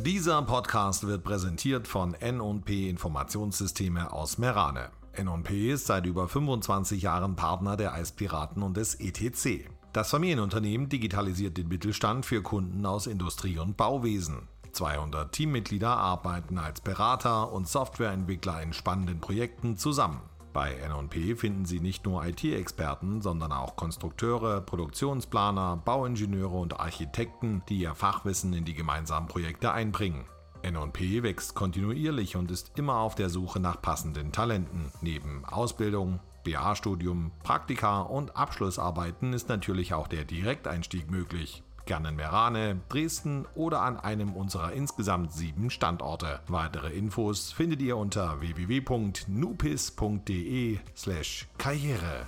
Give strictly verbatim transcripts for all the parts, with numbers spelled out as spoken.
Dieser Podcast wird präsentiert von N und P Informationssysteme aus Merane. N und P ist seit über fünfundzwanzig Jahren Partner der Eispiraten und des E T C. Das Familienunternehmen digitalisiert den Mittelstand für Kunden aus Industrie- und Bauwesen. zweihundert Teammitglieder arbeiten als Berater und Softwareentwickler in spannenden Projekten zusammen. Bei N und P finden Sie nicht nur I T-Experten, sondern auch Konstrukteure, Produktionsplaner, Bauingenieure und Architekten, die ihr Fachwissen in die gemeinsamen Projekte einbringen. N und P wächst kontinuierlich und ist immer auf der Suche nach passenden Talenten. Neben Ausbildung, B A-Studium, Praktika und Abschlussarbeiten ist natürlich auch der Direkteinstieg möglich. Gerne in Merane, Dresden oder an einem unserer insgesamt sieben Standorte. Weitere Infos findet ihr unter w w w punkt nupis punkt de slash karriere.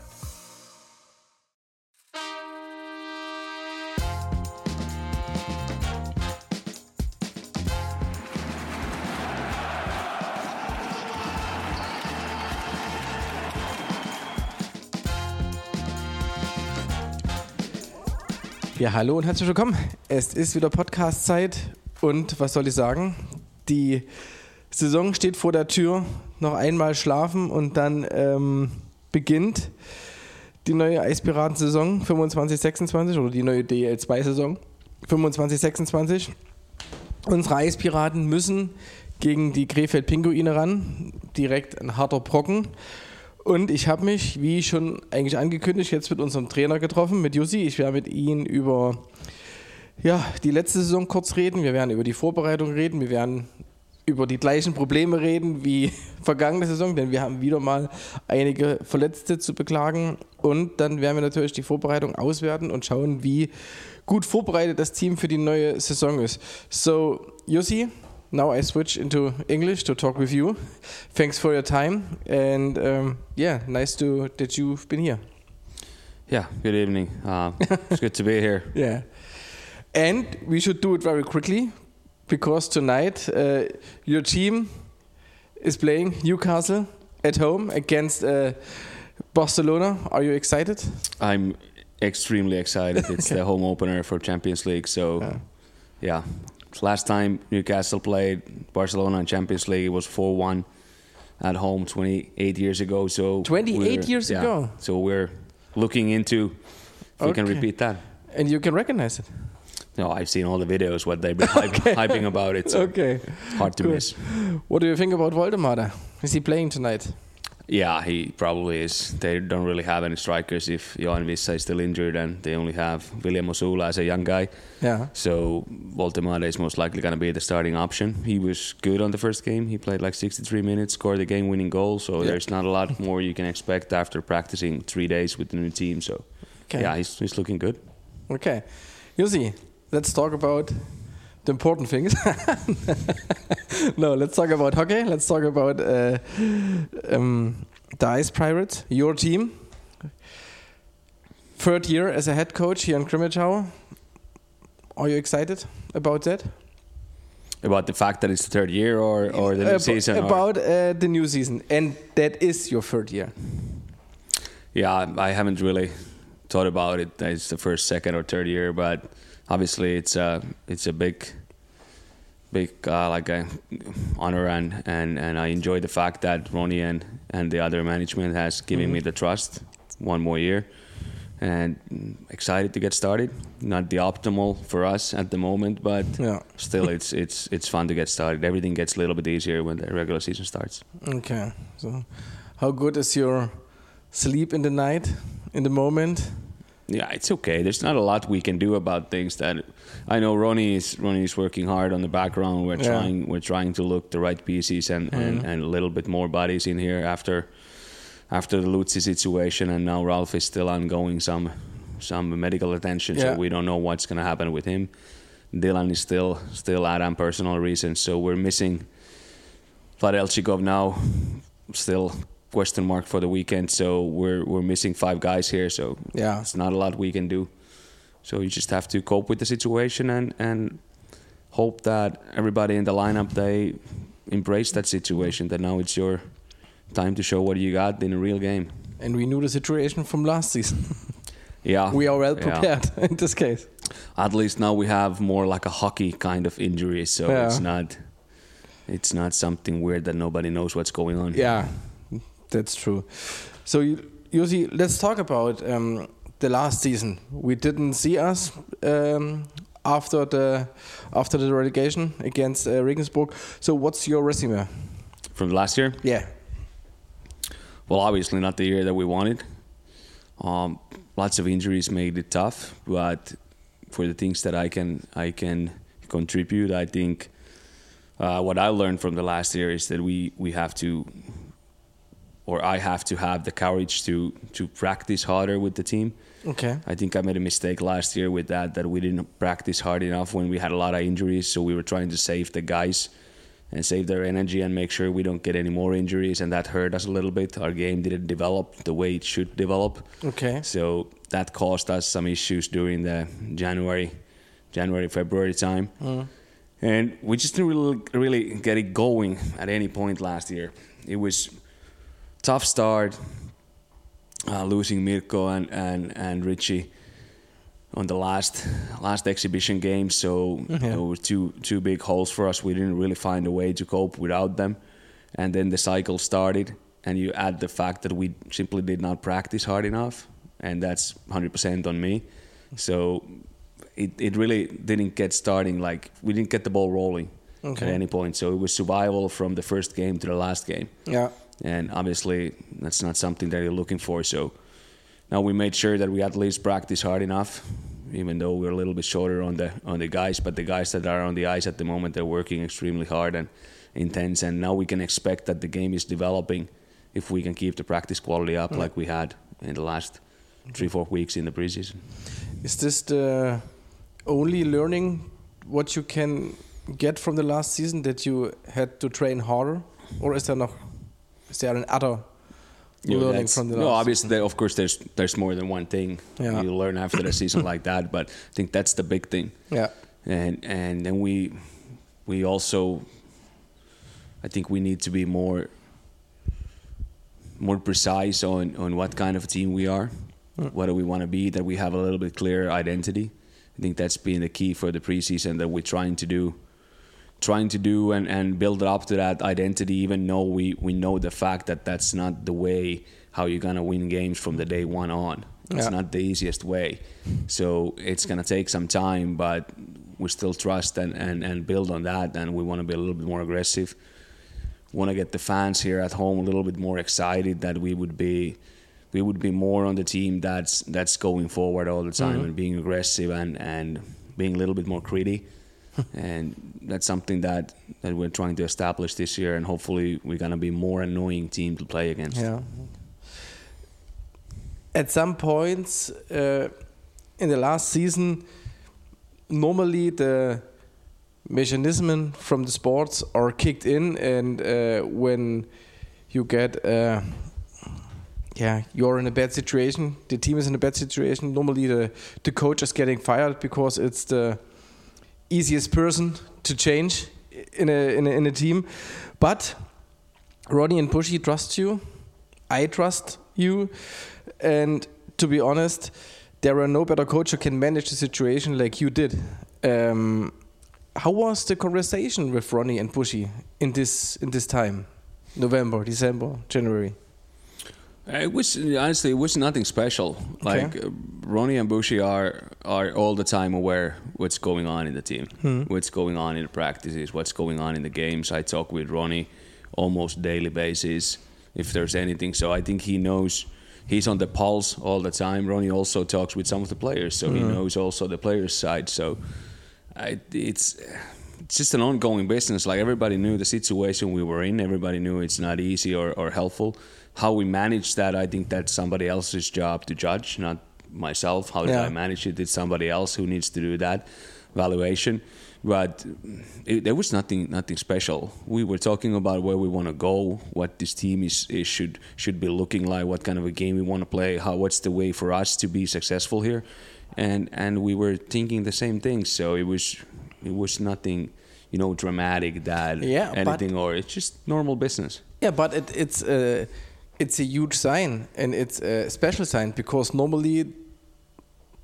Ja, hallo und herzlich willkommen. Es ist wieder Podcast-Zeit und was soll ich sagen? Die Saison steht vor der Tür. Noch einmal schlafen und dann ähm, beginnt die neue Eispiraten-Saison fünfundzwanzig sechsundzwanzig oder die neue D L zwei Saison fünfundzwanzig sechsundzwanzig. Unsere Eispiraten müssen gegen die Krefeld-Pinguine ran. Direkt ein harter Brocken. Und ich habe mich, wie schon eigentlich angekündigt, jetzt mit unserem Trainer getroffen, mit Jussi. Ich werde mit ihm über ja, die letzte Saison kurz reden. Wir werden über die Vorbereitung reden. Wir werden über die gleichen Probleme reden wie vergangene Saison, denn wir haben wieder mal einige Verletzte zu beklagen. Und dann werden wir natürlich die Vorbereitung auswerten und schauen, wie gut vorbereitet das Team für die neue Saison ist. So, Jussi, now I switch into English to talk with you. Thanks for your time, and um, yeah, nice to that you've been here. Yeah, good evening. Uh, it's good to be here. Yeah, and we should do it very quickly because tonight uh, your team is playing Newcastle at home against uh, Barcelona. Are you excited? I'm extremely excited. It's the home opener for Champions League, so yeah. yeah. Last time Newcastle played Barcelona in Champions League, it was four one at home twenty-eight years ago. So twenty-eight years yeah, ago? So we're looking into if we okay. can repeat that. And you can recognize it? No, I've seen all the videos, what they've been okay. hyping about it. So okay. It's hard to Good. miss. What do you think about Voldemar? Is he playing tonight? Yeah, he probably is. They don't really have any strikers if Johan Vissa is still injured, and they only have William Osula as a young guy. Yeah. So Voldemar is most likely going to be the starting option. He was good on the first game. He played like sixty-three minutes, scored the game-winning goal. So yeah. There's not a lot more you can expect after practicing three days with the new team. So okay. yeah, he's he's looking good. Okay, Jussi, let's talk about the important things. No, let's talk about hockey. Let's talk about uh, um, the Ice Pirates, your team. Third year as a head coach here in Crimmitschau. Are you excited about that? About the fact that it's the third year or, or the new uh, season? About uh, the new season. And that is your third year. Yeah, I haven't really thought about it. It's the first, second or third year, but obviously it's a, it's a big... big uh, like a honor and, and, and I enjoy the fact that Ronnie and, and the other management has given mm-hmm. me the trust one more year and excited to get started. Not the optimal for us at the moment, but yeah. still it's it's it's fun to get started. Everything gets a little bit easier when the regular season starts. Okay, so how good is your sleep in the night, in the moment? Yeah, it's okay. There's not a lot we can do about things that I know Ronnie is Ronnie is working hard on the background. We're yeah. trying we're trying to look the right pieces and, mm-hmm. and, and a little bit more bodies in here after after the Lutzi situation, and now Ralph is still ongoing some some medical attention, yeah. so we don't know what's gonna happen with him. Dylan is still still out on personal reasons, so we're missing Vlad Elchikov now, still question mark for the weekend, so we're we're missing five guys here, so yeah. it's not a lot we can do. So you just have to cope with the situation and, and hope that everybody in the lineup, they embrace that situation, that now it's your time to show what you got in a real game. And we knew the situation from last season. Yeah. We are well prepared yeah. in this case. At least now we have more like a hockey kind of injury, so yeah. it's not it's not something weird that nobody knows what's going on. Yeah, that's true. So, Jussi, let's talk about um, the last season. We didn't see us um, after the after the relegation against uh, Regensburg. So, what's your resume from last year? Yeah. Well, obviously not the year that we wanted. Um, lots of injuries made it tough, but for the things that I can I can contribute, I think uh, what I learned from the last year is that we, we have to, or I have to have the courage to to practice harder with the team. Okay. I think I made a mistake last year with that, that we didn't practice hard enough when we had a lot of injuries, so we were trying to save the guys and save their energy and make sure we don't get any more injuries, and that hurt us a little bit. Our game didn't develop the way it should develop. Okay. So that caused us some issues during the January, January, February time. Mm. And we just didn't really, really get it going at any point last year. It was tough start, uh, losing Mirko and, and, and Richie on the last last exhibition game, so yeah. There were two two big holes for us. We didn't really find a way to cope without them, and then the cycle started. And you add the fact that we simply did not practice hard enough, and that's one hundred percent on me. So it it really didn't get starting. Like we didn't get the ball rolling okay. at any point. So it was survival from the first game to the last game. Yeah, and obviously that's not something that you're looking for. So. Now we made sure that we at least practice hard enough, even though we're a little bit shorter on the on the guys. But the guys that are on the ice at the moment, they're working extremely hard and intense. And now we can expect that the game is developing if we can keep the practice quality up mm. like we had in the last three, four weeks in the preseason. Is this the only learning what you can get from the last season, that you had to train harder, or is there no, is there an other? You know, learning from the no, last obviously, there, of course, there's there's more than one thing yeah. you learn after the season like that. But I think that's the big thing. Yeah, and and then we we also, I think we need to be more more precise on on what kind of team we are, mm. what do we want to be. That we have a little bit clearer identity. I think that's been the key for the preseason, that we're trying to do. trying to do and, and build up to that identity, even though we, we know the fact that that's not the way how you're going to win games from the day one on. It's yeah. not the easiest way. So it's going to take some time, but we still trust and, and, and build on that, and we want to be a little bit more aggressive. Want to get the fans here at home a little bit more excited, that we would be we would be more on the team that's that's going forward all the time mm-hmm. and being aggressive and, and being a little bit more gritty. And that's something that, that we're trying to establish this year, and hopefully we're going to be more annoying team to play against. Yeah. At some points uh, in the last season, normally the mechanism from the sports are kicked in, and uh, when you get, uh, yeah, you're in a bad situation, the team is in a bad situation, normally the, the coach is getting fired because it's the easiest person to change in a, in a in a team. But Ronnie and Bushy trust you. I trust you. And to be honest, there are no better coach who can manage the situation like you did. Um, how was the conversation with Ronnie and Bushy in this in this time? November, December, January? It was honestly, it was nothing special. Like okay. uh, Ronnie and Bushy are are all the time aware what's going on in the team, hmm. what's going on in the practices, what's going on in the games. I talk with Ronnie almost daily basis if there's anything. So I think he knows, he's on the pulse all the time. Ronnie also talks with some of the players, so hmm. he knows also the players' side. So I, it's it's just an ongoing business. Like everybody knew the situation we were in. Everybody knew it's not easy or, or helpful. How we manage that, I think that's somebody else's job to judge, not myself. How did yeah. I manage it? It's somebody else who needs to do that valuation. But it, there was nothing nothing special. We were talking about where we want to go, what this team is, is should should be looking like, what kind of a game we want to play, how what's the way for us to be successful here, and and we were thinking the same thing. So it was it was nothing, you know, dramatic that yeah, anything, or it's just normal business. Yeah, but it, it's. Uh It's a huge sign, and it's a special sign, because normally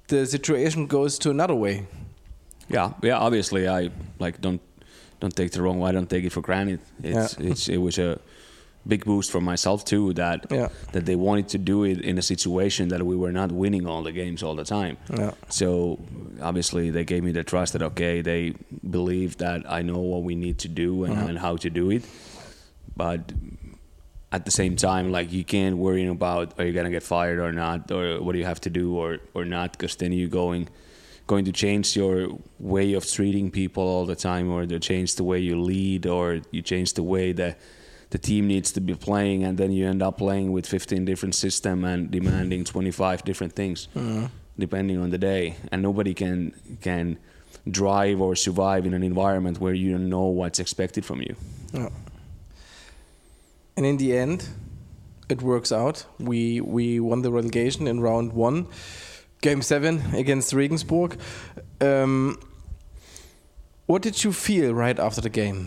the situation goes to another way. Yeah, yeah. Obviously, I like don't don't take the wrong way. I don't take it for granted. It's Yeah. it's it was a big boost for myself too. That Yeah. that they wanted to do it in a situation that we were not winning all the games all the time. Yeah. So obviously they gave me the trust that okay, they believe that I know what we need to do and, Mhm. and how to do it. But at the same time, like you can't worry about are you gonna get fired or not, or what do you have to do or or not, because then you're going going to change your way of treating people all the time, or to change the way you lead, or you change the way that the team needs to be playing, and then you end up playing with fifteen different systems and demanding twenty-five different things, mm. depending on the day. And nobody can can drive or survive in an environment where you don't know what's expected from you. Yeah. And in the end, it works out. We we won the relegation in round one, game seven against Regensburg. Um, what did you feel right after the game?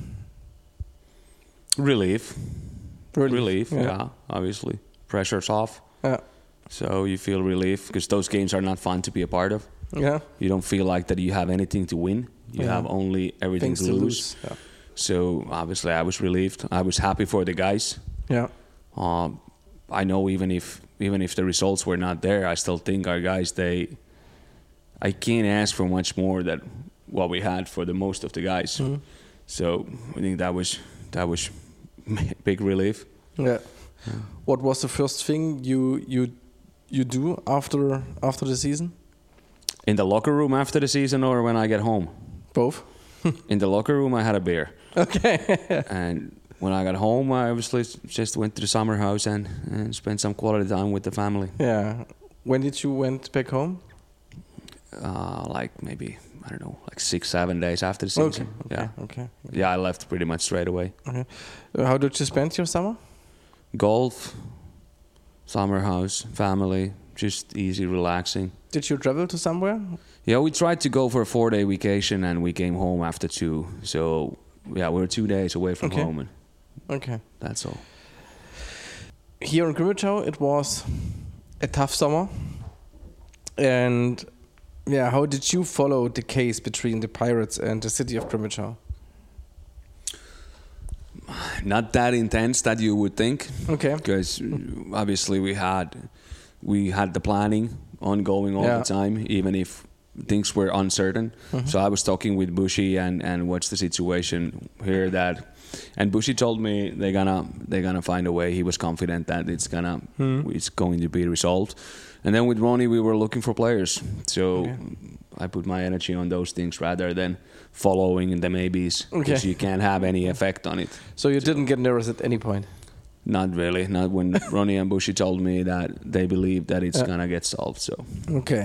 Relief. Relief, relief yeah. yeah, obviously. Pressure's off. Yeah. So you feel relief, because those games are not fun to be a part of. Yeah. You don't feel like that you have anything to win. You Yeah. have only everything Things to to lose. lose. Yeah. So obviously I was relieved. I was happy for the guys. Yeah. Um, I know even if even if the results were not there, I still think our guys, they, I can't ask for much more than what we had for the most of the guys. Mm-hmm. So I think that was that was big relief. Yeah. Yeah. What was the first thing you you you do after after the season? In the locker room after the season, or when I get home? Both. In the locker room, I had a beer. Okay. And when I got home, I obviously just went to the summer house and, and spent some quality time with the family. Yeah. When did you went back home? Uh, like maybe, I don't know, like six, seven days after the season. Okay. Yeah. Okay. Yeah, I left pretty much straight away. Okay. Uh, how did you spend your summer? Golf, summer house, family, just easy, relaxing. Did you travel to somewhere? Yeah, we tried to go for a four-day vacation, and we came home after two. So, yeah, we were two days away from Okay. home, and Okay. that's all. Here in Grimmitschau, it was a tough summer. And yeah, how did you follow the case between the Pirates and the city of Grimmitschau? Not that intense that you would think. Okay. Because obviously we had we had the planning ongoing all Yeah. the time, even if things were uncertain. Mm-hmm. So I was talking with Bushi and, and what's the situation here that, and Bushi told me they're gonna they're gonna find a way. He was confident that it's gonna Mm. it's going to be resolved. And then with Ronnie, we were looking for players. So Okay. I put my energy on those things rather than following the maybes, because Okay. you can't have any effect on it. So you didn't get nervous at any point? Not really. Not when Ronnie and Bushi told me that they believe that it's Yeah. gonna get solved. So Okay.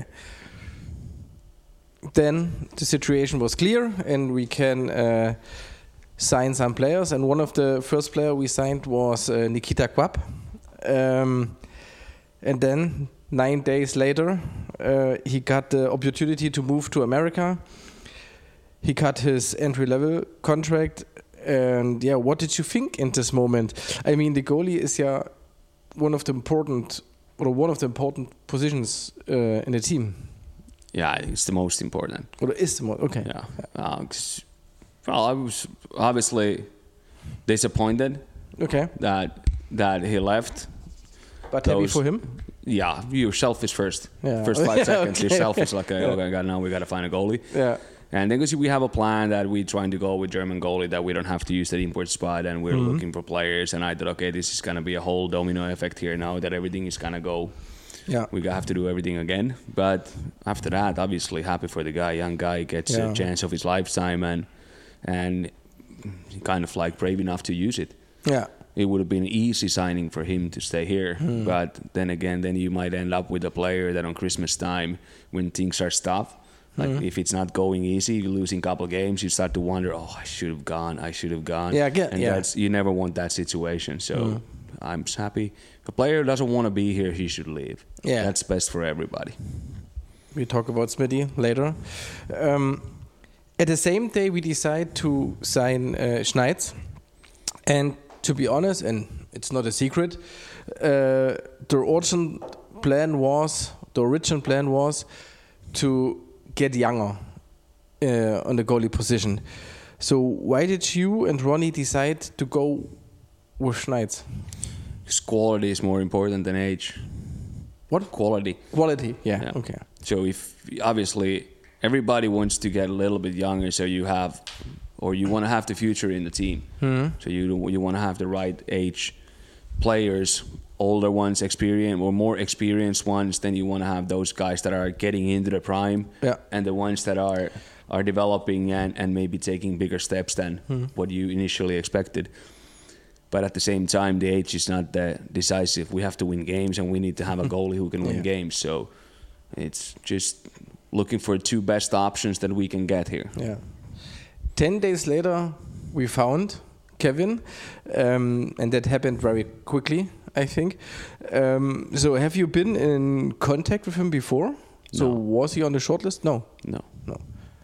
Then the situation was clear, and we can uh, sign some players. And one of the first player we signed was uh, Nikita Quap. Um, and then nine days later, uh, he got the opportunity to move to America. He got his entry-level contract. And yeah, what did you think in this moment? I mean, the goalie is yeah one of the important, or one of the important positions uh, in the team. yeah, it's the most important. Or is the most okay? Yeah. Uh, 'cause- well, I was obviously disappointed Okay, that that he left. but happy Those- for him. Yeah, you're selfish first. Yeah. First five Yeah, seconds, okay. you're selfish. Like, okay, okay, God, now we got to find a goalie. Yeah, And then because we have a plan that we're trying to go with German goalie, that we don't have to use that import spot, and we're Mm-hmm. looking for players. And I thought, okay, this is going to be a whole domino effect here now that everything is going to go. yeah, We have to do everything again. But after that, obviously happy for the guy. Young guy gets Yeah. a chance of his lifetime, and and he kind of like brave enough to use it. yeah, It would have been an easy signing for him to stay here. Hmm. But then again, then you might end up with a player that on Christmas time, when things are tough, like Hmm. if it's not going easy, you're losing a couple games, you start to wonder, oh, I should have gone, I should have gone. Yeah, I get- and yeah. that's, you never want that situation. So Hmm. I'm just happy. If a player doesn't want to be here, he should leave. Yeah. That's best for everybody. we talk about Smitty later. Um, at the same day, we decide to sign uh, Schneitz, and to be honest, and it's not a secret, uh, the urgent plan was the original plan was to get younger uh, on the goalie position. So why did you and Ronnie decide to go with Schneitz? Because quality is more important than age. What? Quality. Quality, yeah, Yeah. okay. So if obviously everybody wants to get a little bit younger, so you have, or you want to have the future in the team. Mm-hmm. So you you want to have the right age players, older ones, experienced or more experienced ones. Then you want to have those guys that are getting into the prime, Yeah. and the ones that are are developing and, and maybe taking bigger steps than Mm-hmm. what you initially expected. But at the same time, the age is not that decisive. We have to win games, and we need to have a goalie who can win Yeah. games. So it's just looking for two best options that we can get here. Yeah. Ten days later, we found Kevin, um, and that happened very quickly, I think. Um, so have you been in contact with him before? So No. was he on the shortlist? No. No. No.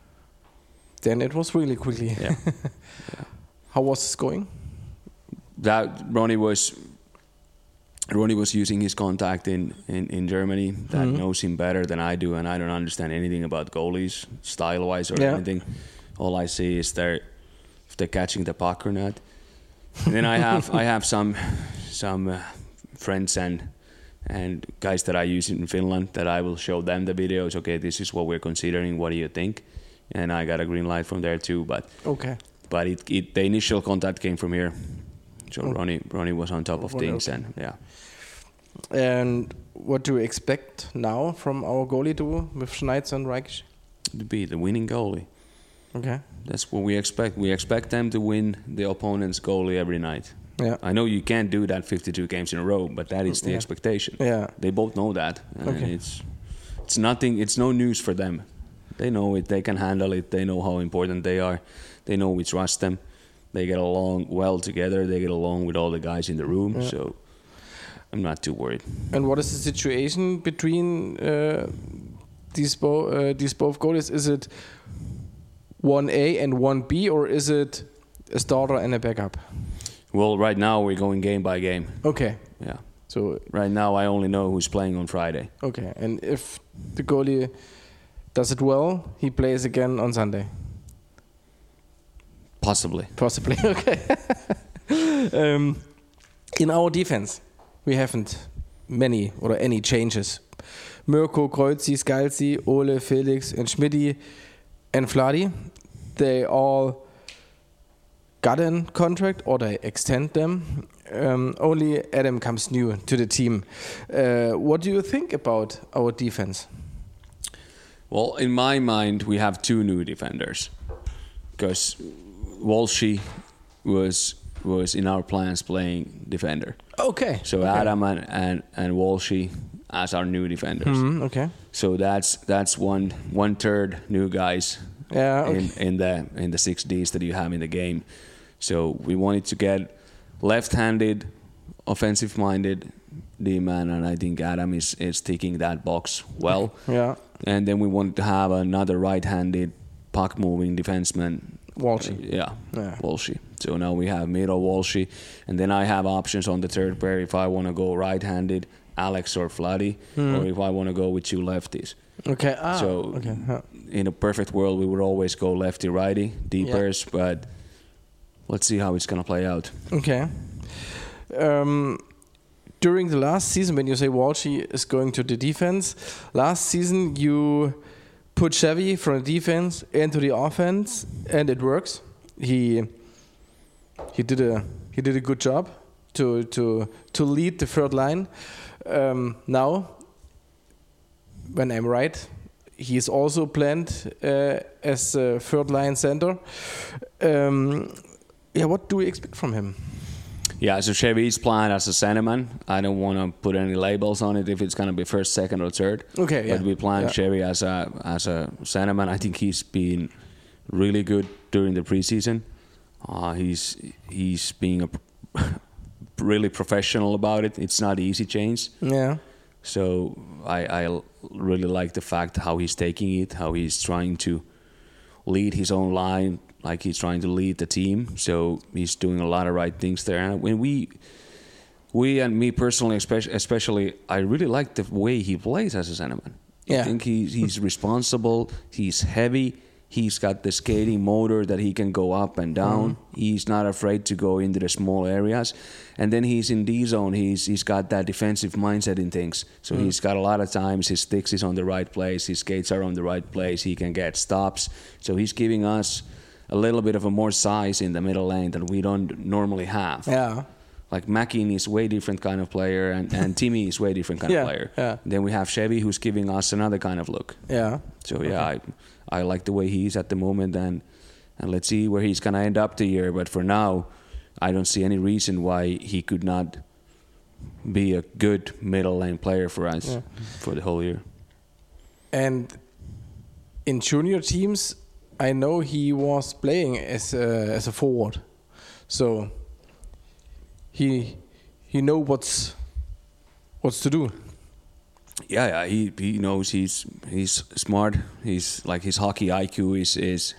Then it was really quickly. Yeah. yeah. How was this going? That Ronnie was Ronnie was using his contact in, in, in Germany that Mhm. knows him better than I do, and I don't understand anything about goalies style wise or Yeah. anything. All I see is they're if they're catching the puck or not. And then I have I have some some uh, friends and and guys that I use in Finland that I will show them the videos. Okay, this is what we're considering. What do you think? And I got a green light from there too. But Okay. but it, it the initial contact came from here. So Oh. Ronnie Ronnie was on top of Ronnie, things, okay. and yeah. And what do you expect now from our goalie duo with Schneitz and Reikisch? To be the winning goalie. Okay. That's what we expect. We expect them to win the opponent's goalie every night. Yeah. I know you can't do that fifty-two games in a row, but that is the Yeah. expectation. Yeah. They both know that, and Okay. it's it's nothing. It's no news for them. They know it. They can handle it. They know how important they are. They know we trust them. They get along well together. They get along with all the guys in the room. Yeah. So I'm not too worried. And what is the situation between uh, these, bo- uh, these both goalies? Is it one A and one B, or is it a starter and a backup? Well, right now we're going game by game. Okay. Yeah. So Right now I only know who's playing on Friday. okay, and if the goalie does it well, he plays again on Sunday. Possibly. Possibly. Okay. um, in our defense, we haven't many or any changes. Mirko, Kreuzi, Scalzi, Ole, Felix, and Schmidti, and Vladi, they all got a contract or they extend them. Um, only Adam comes new to the team. Uh, what do you think about our defense? Well, in my mind, we have two new defenders because Walshy was was in our plans playing defender. Okay. So okay. Adam and, and, and Walshy as our new defenders. Mhm, okay. So that's that's one one third new guys Yeah. Okay. in, in the in the six Ds that you have in the game. So we wanted to get left-handed, offensive-minded D-man, and I think Adam is, is ticking that box well. Yeah. And then we wanted to have another right-handed puck-moving defenseman. Walshy. Uh, yeah, Yeah. Walshy. So now we have Miro Walshy, and then I have options on the third pair if I want to go right-handed, Alex or Vladi, Hmm. or if I want to go with two lefties. Okay. Ah, So okay. Yeah. in a perfect world, we would always go lefty-righty, deep Yeah. pairs, but let's see how it's going to play out. Okay. Um, during the last season, when you say Walshy is going to the defense, last season you put Chevy from the defense into the offense, and it works. He he did a he did a good job to to to lead the third line. Um, now, when I'm right, he is also planned uh, as a third line center. Um, yeah, what do we expect from him? Yeah, so Chevy's playing as a centerman. I don't want to put any labels on it if it's going to be first, second, or third. Okay, yeah. But we're playing Yeah. Chevy as a as a centerman. I think he's been really good during the preseason. Uh, he's he's being a really professional about it. It's not easy change. Yeah. So I, I really like the fact how he's taking it, how he's trying to lead his own line, like he's trying to lead the team. So he's doing a lot of right things there. And when we we and me personally, especially, especially, I really like the way he plays as a centerman. Yeah. I think he's he's responsible. He's heavy. He's got the skating motor that he can go up and down. Mm-hmm. He's not afraid to go into the small areas. And then he's in D zone. He's he's got that defensive mindset in things. So mm-hmm. he's got a lot of times his sticks is on the right place. His skates are on the right place. He can get stops. So he's giving us a little bit of a more size in the middle lane that we don't normally have. Yeah. Like Mackin is way different kind of player, and, and Timmy is way different kind yeah, of player. Yeah. Then we have Chevy, who's giving us another kind of look. Yeah. So yeah, okay. I I like the way he's at the moment, and and let's see where he's gonna end up the year. But for now, I don't see any reason why he could not be a good middle lane player for us yeah. for the whole year. And in junior teams, I know he was playing as a, as a forward, so. He, he know what's, what's to do. Yeah, yeah. He he knows he's he's smart. He's like his hockey I Q is is.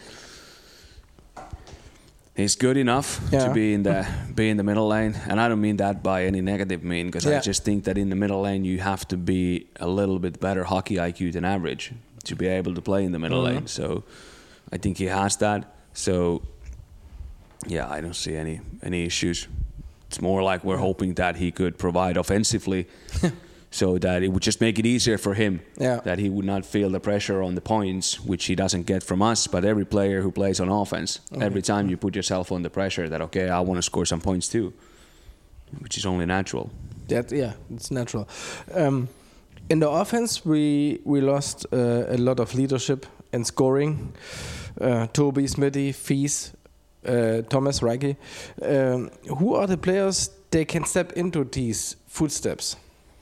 He's good enough yeah. to be in the be in the middle lane, and I don't mean that by any negative mean, because yeah. I just think that in the middle lane you have to be a little bit better hockey I Q than average to be able to play in the middle mm-hmm. lane. So, I think he has that. So, yeah, I don't see any any issues. It's more like we're hoping that he could provide offensively so that it would just make it easier for him, yeah. that he would not feel the pressure on the points, which he doesn't get from us. But every player who plays on offense, okay. every time you put yourself on the pressure that, okay, I want to score some points too, which is only natural. That, yeah, it's natural. Um, in the offense, we, we lost uh, a lot of leadership and scoring. Uh, Toby, Smitty, Fies, Uh, Thomas Reike, um, who are the players that can step into these footsteps?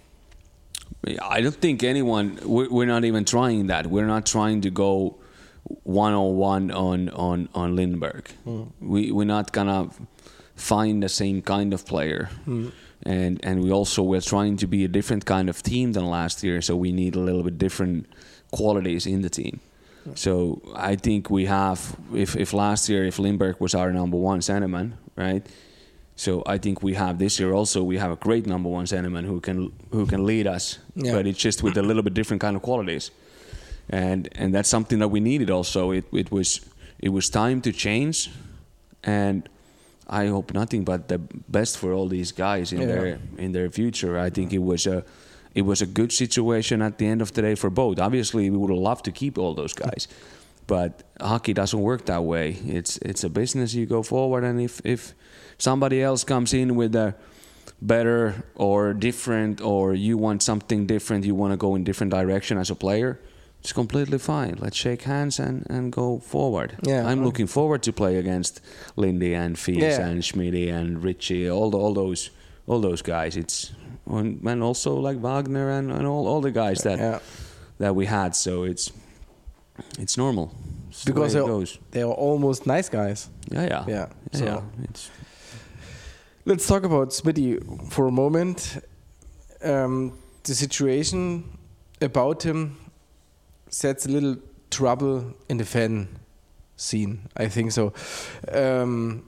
I don't think anyone. We're, we're not even trying that. We're not trying to go one on one on on on Lindberg. Mm. We we're not gonna find the same kind of player, mm. and and we also we're trying to be a different kind of team than last year. So we need a little bit different qualities in the team. So I think we have, if, if last year, if Lindberg was our number one centerman, right? So I think we have this year also, we have a great number one centerman who can who can lead us, yeah. but it's just with a little bit different kind of qualities. And and that's something that we needed also. It it was it was time to change, and I hope nothing but the best for all these guys in yeah. their in their future. I think it was a It was a good situation at the end of the day for both. Obviously, we would have loved to keep all those guys, but hockey doesn't work that way. It's it's a business. You go forward, and if, if somebody else comes in with a better or different, or you want something different, you want to go in different direction as a player, it's completely fine. Let's shake hands and, and go forward. Yeah, I'm looking forward to play against Lindy and Fies yeah. and Schmitty and Richie, all the, all those all those guys. It's and also like Wagner and, and all, all the guys that yeah. that we had. So it's it's normal. It's because the way they're, it goes. they're almost nice guys. Yeah, yeah, yeah. yeah, so yeah. It's let's talk about Smitty for a moment. Um, the situation about him sets a little trouble in the fan scene. I think so. Um,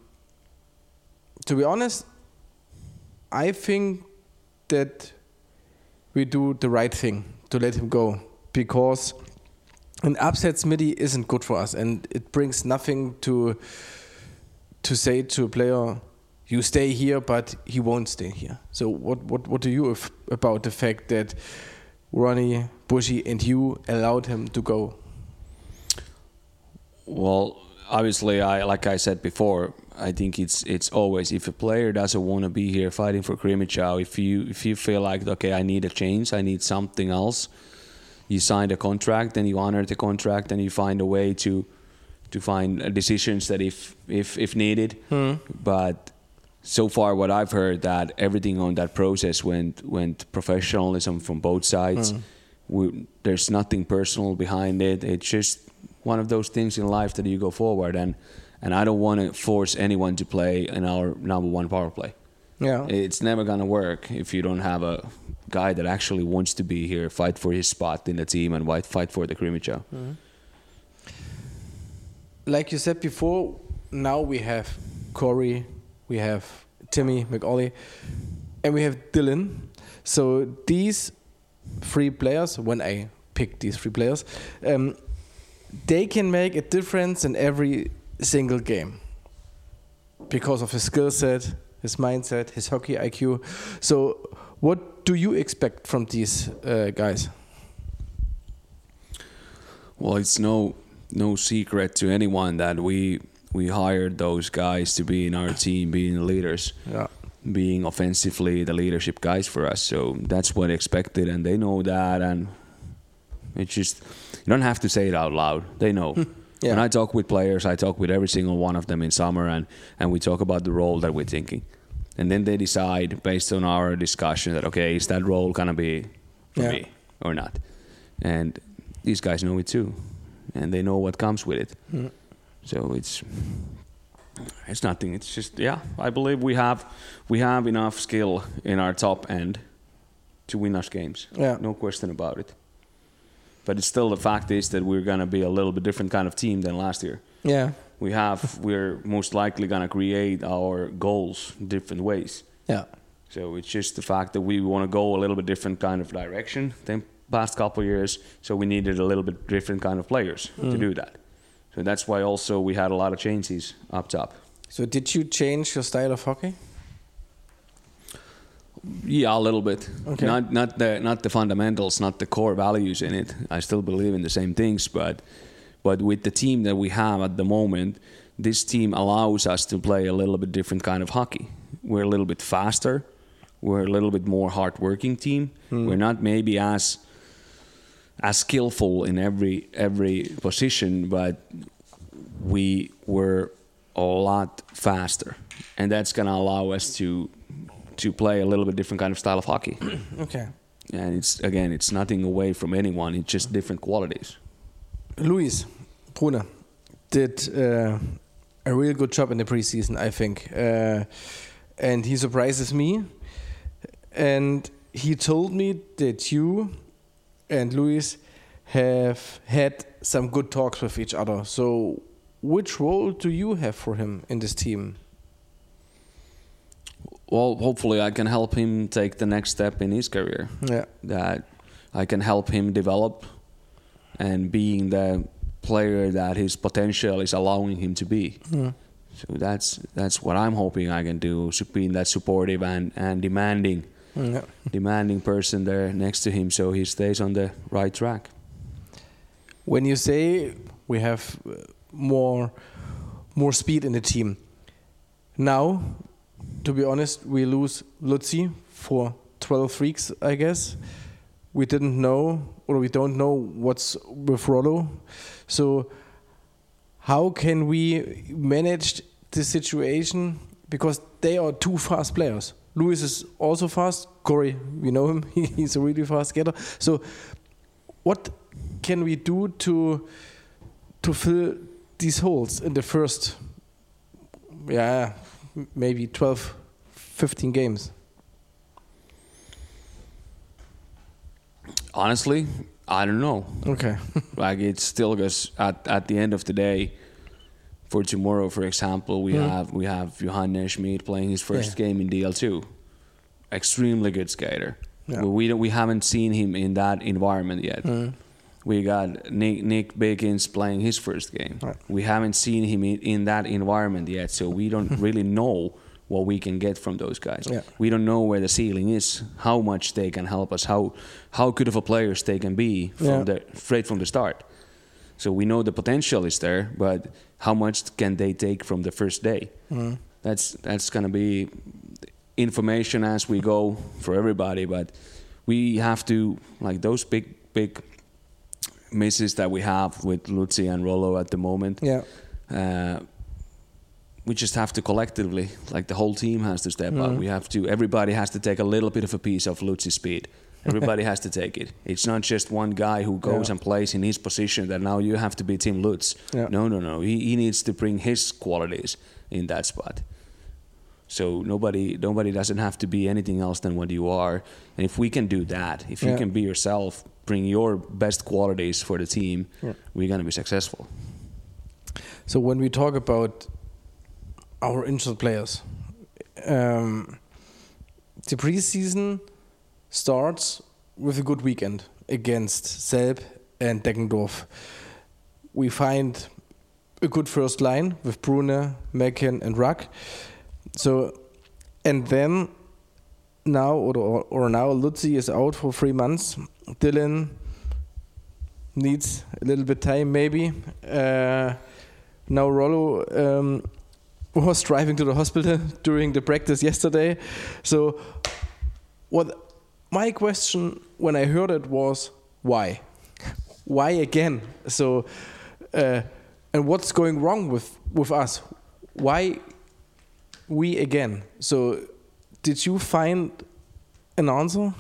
to be honest, I think that we do the right thing to let him go, because an upset Smitty isn't good for us, and it brings nothing to to say to a player, you stay here, but he won't stay here. So what what, what do you have about the fact that Ronnie, Bushy and you allowed him to go? Well, obviously, I like I said before, I think it's it's always, if a player doesn't want to be here fighting for Krimitschau, if you if you feel like, okay, I need a change, I need something else, you signed a contract and you honor the contract and you find a way to to find decisions that if if if needed. Hmm. But so far, what I've heard, that everything on that process went went professionalism from both sides. Hmm. We, there's nothing personal behind it. It's just one of those things in life that you go forward, and and I don't want to force anyone to play in our number one power play. Yeah, it's never gonna work if you don't have a guy that actually wants to be here, fight for his spot in the team, and fight for the Krimitschau. Mm-hmm. Like you said before, now we have Corey, we have Timmy McAuley. and we have Dylan. So these three players, when I pick these three players, um, they can make a difference in every single game because of his skill set, his mindset, his hockey I Q. So what do you expect from these uh, guys? Well, it's no no secret to anyone that we we hired those guys to be in our team, being the leaders, yeah. being offensively the leadership guys for us. So that's what expected, and they know that. And it's just, you don't have to say it out loud. They know. Yeah. When I talk with players, I talk with every single one of them in summer, and, and we talk about the role that we're thinking. And then they decide, based on our discussion, that, okay, is that role going to be for yeah. me or not? And these guys know it too. And they know what comes with it. Mm. So it's it's nothing. It's just, yeah, I believe we have we have enough skill in our top end to win us games. Yeah. No question about it. But it's still, the fact is that we're going to be a little bit different kind of team than last year. Yeah. We have, we're most likely going to create our goals different ways. Yeah. So it's just the fact that we want to go a little bit different kind of direction than past couple of years. So we needed a little bit different kind of players mm. to do that. So that's why also we had a lot of changes up top. So did you change your style of hockey? Yeah, a little bit. Okay. Not not the not the fundamentals, not the core values in it. I still believe in the same things, but but with the team that we have at the moment, this team allows us to play a little bit different kind of hockey. We're a little bit faster. We're a little bit more hard-working team. Mm. We're not maybe as as skillful in every every position, but we were a lot faster, and that's going to allow us to to play a little bit different kind of style of hockey. Okay. And it's, again, it's nothing away from anyone. It's just different qualities. Luis Brunner did uh, a real good job in the preseason, I think, uh, and he surprises me. And he told me that you and Luis have had some good talks with each other. So which role do you have for him in this team? Well, hopefully I can help him take the next step in his career. Yeah. That I can help him develop and being the player that his potential is allowing him to be. Mm. So that's that's what I'm hoping I can do, being that supportive and, and demanding yeah. demanding person there next to him so he stays on the right track. When you say we have more more speed in the team, now, to be honest, we lose Lutzi for twelve weeks, I guess. We didn't know, or we don't know what's with Rollo. So how can we manage this situation? Because they are two fast players. Luis is also fast. Corey, we know him. He's a really fast skater. So what can we do to to fill these holes in the first, yeah, maybe twelve, fifteen games? Honestly, I don't know. Okay. Like, it's still, because at, at the end of the day, for tomorrow, for example, we mm. have we have Johannes Schmid playing his first yeah. game in D L two. Extremely good skater. Yeah. But we don't, we haven't seen him in that environment yet. Mm. We got Nick, Nick Biggins playing his first game. Right. We haven't seen him in, in that environment yet, so we don't really know what we can get from those guys. Yeah. We don't know where the ceiling is, how much they can help us, how how good of a players they can be from yeah. the straight from the start. So we know the potential is there, but how much can they take from the first day? Mm. That's that's gonna be information as we go for everybody, but we have to, like, those big big misses that we have with Lutzi and Rollo at the moment. Yeah. Uh, we just have to collectively, like the whole team has to step mm. up. We have to, everybody has to take a little bit of a piece of Lutzi's speed. Everybody has to take it. It's not just one guy who goes yeah. and plays in his position that now you have to be Team Lutz. Yeah. No, no, no. He, he needs to bring his qualities in that spot. So nobody nobody doesn't have to be anything else than what you are. And if we can do that, if you yeah. can be yourself, bring your best qualities for the team, yeah. we're going to be successful. So when we talk about our injured players, um, the preseason starts with a good weekend against Selb and Deggendorf. We find a good first line with Brune, Mecken and Ruck. So, and then now, or, or now, Lutzi is out for three months. Dylan needs a little bit time, maybe. Uh, now Rollo um, was driving to the hospital during the practice yesterday. So, what my question when I heard it was, why? Why again? So, uh, and what's going wrong with, with us? Why we again? So, did you find an answer?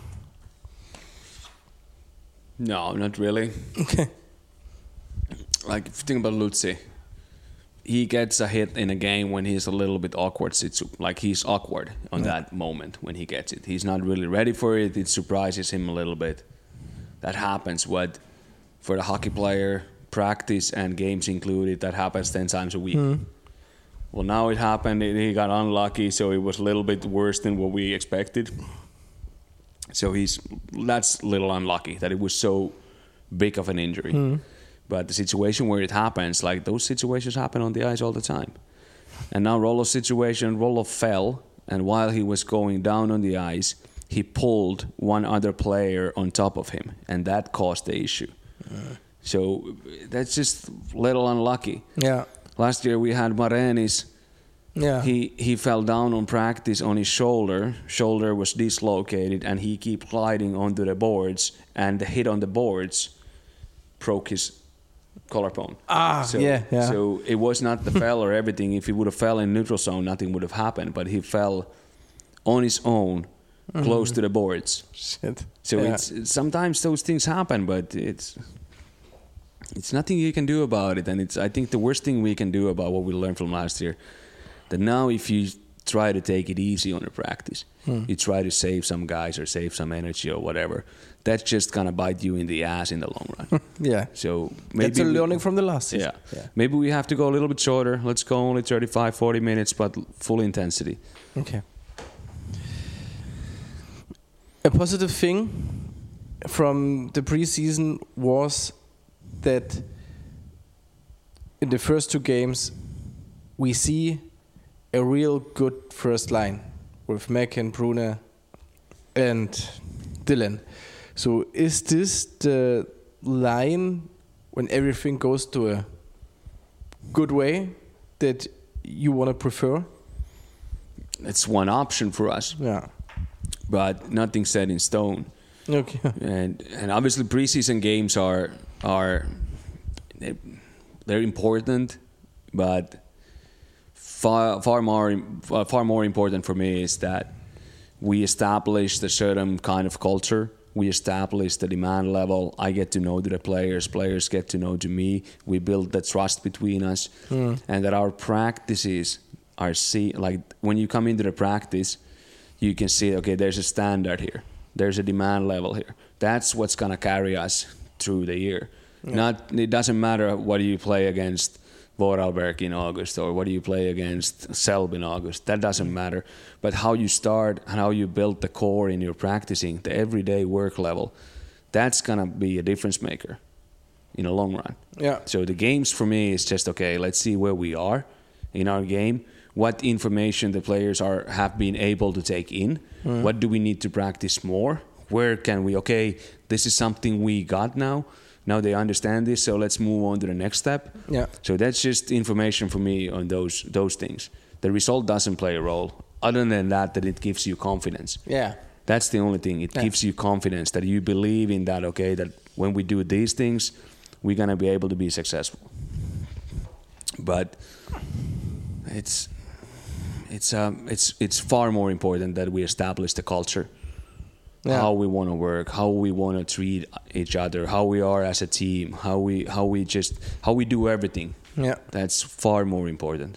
No, not really. Okay. Like, if you think about Lutzi, he gets a hit in a game when he's a little bit awkward. Like, he's awkward on yeah. that moment when he gets it. He's not really ready for it. It surprises him a little bit. That happens. What for the hockey player, practice and games included, that happens ten times a week. Mm. Well, now it happened. He got unlucky, so it was a little bit worse than what we expected. So he's that's a little unlucky that it was so big of an injury. Mm. But the situation where it happens, like those situations happen on the ice all the time. And now Rollo's situation, Rollo fell, and while he was going down on the ice, he pulled one other player on top of him, and that caused the issue. Uh. So that's just a little unlucky. Yeah. Last year we had Marenis. Yeah. He he fell down on practice on his shoulder. Shoulder was dislocated, and he kept gliding onto the boards, and the hit on the boards broke his collarbone. Ah, so, yeah, yeah. So it was not the fell or everything. If he would have fell in neutral zone, nothing would have happened. But he fell on his own, mm-hmm. close to the boards. Shit. So yeah. it's sometimes those things happen, but it's it's nothing you can do about it. And it's I think the worst thing we can do about what we learned from last year, that now if you try to take it easy on the practice, hmm. you try to save some guys or save some energy or whatever, that's just gonna bite you in the ass in the long run. yeah. So maybe that's a we, learning from the last season. Yeah. yeah. Maybe we have to go a little bit shorter. Let's go only thirty-five, forty minutes, but full intensity. Okay. A positive thing from the preseason was that in the first two games we see a real good first line with Mecken, Brune and Dylan. So is this the line when everything goes to a good way that you want to prefer? It's one option for us. Yeah. But nothing set in stone. Okay. And and obviously preseason games are are they're important, but far far more far more important for me is that we establish a certain kind of culture. We establish the demand level. I get to know the players. Players get to know to me. We build the trust between us, mm. and that our practices are see like when you come into the practice, you can see okay, there's a standard here. There's a demand level here. That's what's gonna carry us through the year. Yeah. Not it doesn't matter what you play against Vorarlberg in August or what do you play against Selb in August. That doesn't matter. But how you start and how you build the core in your practicing, the everyday work level, that's gonna be a difference maker in the long run. Yeah. So the games for me is just okay, let's see where we are in our game. What information the players are have been able to take in. Mm. What do we need to practice more? Where can we, okay, this is something we got now. Now they understand this, so let's move on to the next step. Yeah. So that's just information for me on those those things. The result doesn't play a role. Other than that, that it gives you confidence. Yeah. That's the only thing. It yeah. gives you confidence that you believe in that, okay, that when we do these things, we're going to be able to be successful. But it's... It's um, it's it's far more important that we establish the culture, yeah. how we want to work, how we want to treat each other, how we are as a team, how we how we just how we do everything. Yeah, that's far more important.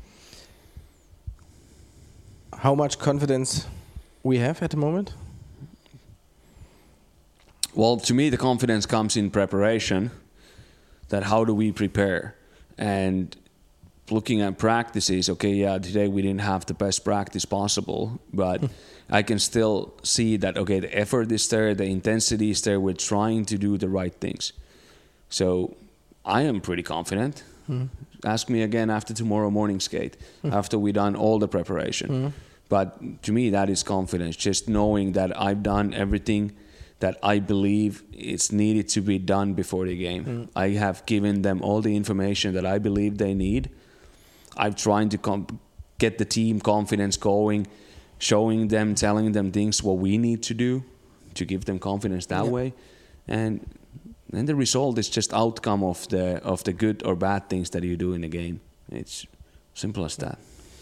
How much confidence we have at the moment? Well, to me, the confidence comes in preparation. That how do we prepare and looking at practices, okay, yeah, today we didn't have the best practice possible, but I can still see that, okay, the effort is there, the intensity is there, we're trying to do the right things. So I am pretty confident. Mm. Ask me again after tomorrow morning skate, mm. after we done all the preparation. Mm. But to me, that is confidence, just knowing that I've done everything that I believe it's needed to be done before the game. Mm. I have given them all the information that I believe they need. I'm trying to com- get the team confidence going, showing them, telling them things what we need to do to give them confidence that yep. way. And then the result is just outcome of the of the good or bad things that you do in the game. It's simple as that.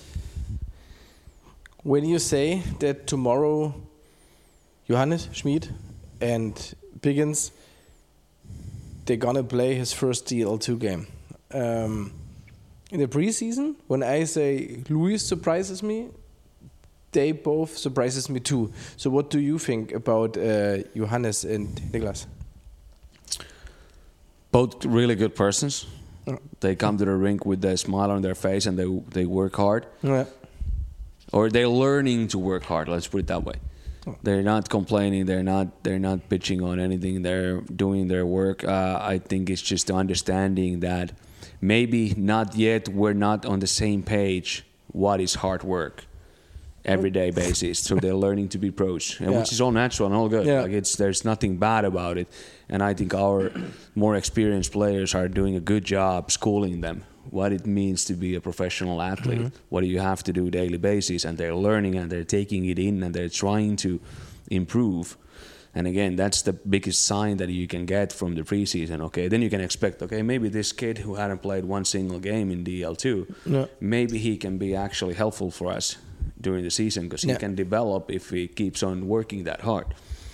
When you say that tomorrow Johannes Schmid and Biggins, they're gonna play his first D L two game. Um, in the preseason, when I say Luis surprises me, they both surprises me too. So what do you think about uh, Johannes and Niklas? Both really good persons. Yeah. They come to the rink with a smile on their face and they they work hard. Yeah. Or they're learning to work hard, let's put it that way. Oh. They're not complaining, they're not they're not bitching on anything, they're doing their work. Uh, I think it's just the understanding that maybe not yet we're not on the same page what is hard work everyday basis. So they're learning to be pros, and yeah. which is all natural and all good. Yeah. Like it's there's nothing bad about it. And I think our more experienced players are doing a good job schooling them what it means to be a professional athlete, mm-hmm. what do you have to do daily basis, and they're learning and they're taking it in and they're trying to improve. And again, that's the biggest sign that you can get from the preseason. Okay, then you can expect, okay, maybe this kid who hadn't played one single game in D L two, yeah. maybe he can be actually helpful for us during the season because yeah. he can develop if he keeps on working that hard.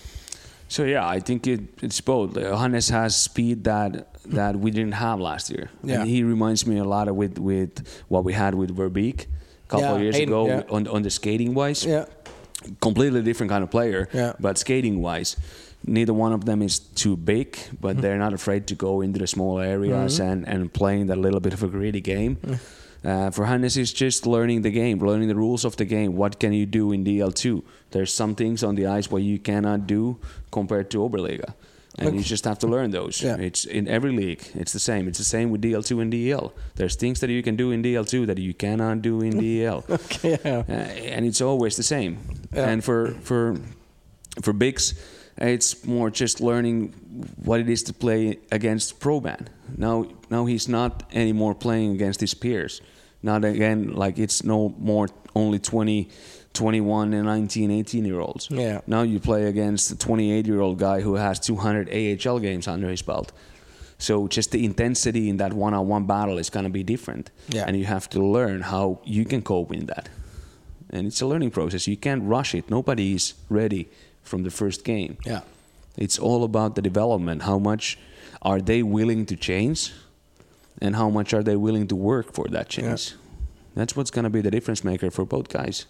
So yeah, I think it, it's both. Johannes has speed that that we didn't have last year. Yeah. And he reminds me a lot of with, with what we had with Verbeek a couple yeah, of years Hayden, ago yeah. on on the skating wise. Yeah. Completely different kind of player, yeah. but skating wise, neither one of them is too big, but mm-hmm. they're not afraid to go into the small areas mm-hmm. and, and playing that little bit of a gritty game. Mm. Uh, for Hannes, it's just learning the game, learning the rules of the game. What can you do in D L two? There's some things on the ice where you cannot do compared to Oberliga. And okay. you just have to learn those. Yeah. It's in every league. It's the same. It's the same with D L two and D L. There's things that you can do in D L two that you cannot do in D L. okay, yeah. uh, and it's always the same. Yeah. And for for for Bigs, it's more just learning what it is to play against pro man. Now now he's not anymore playing against his peers. Not again like it's no more only twenty, twenty-one and nineteen, eighteen year olds. Yeah. Now you play against a twenty-eight year old guy who has two hundred A H L games under his belt. So just the intensity in that one-on-one battle is going to be different. Yeah. And you have to learn how you can cope in that. And it's a learning process. You can't rush it. Nobody is ready from the first game. Yeah. It's all about the development. How much are they willing to change? And how much are they willing to work for that change? Yeah. That's what's going to be the difference maker for both guys.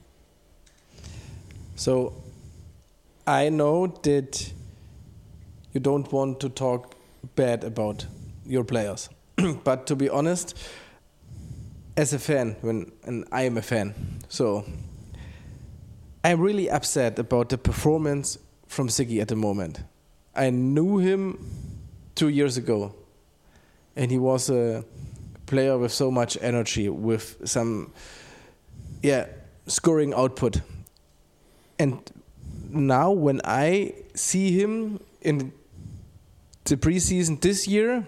So I know that you don't want to talk bad about your players. But to be honest, as a fan, when and I am a fan, so I'm really upset about the performance from Siggy at the moment. I knew him two years ago, and he was a player with so much energy, with some, yeah, scoring output. And now when I see him in the preseason this year,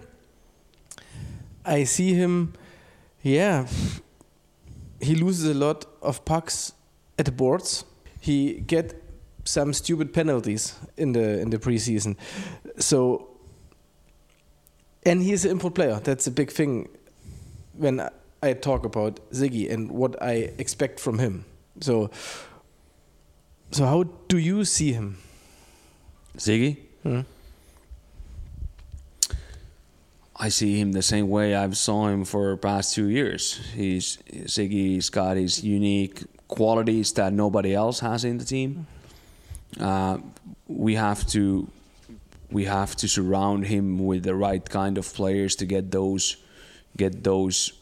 I see him, yeah, he loses a lot of pucks at the boards. He get some stupid penalties in the in the preseason. So, and he's an import player. That's a big thing when I talk about Ziggy and what I expect from him. So, so how do you see him? Ziggy? Hmm? I see him the same way I've saw him for the past two years. He's Ziggy's got his unique qualities that nobody else has in the team. Uh, we have to we have to surround him with the right kind of players to get those get those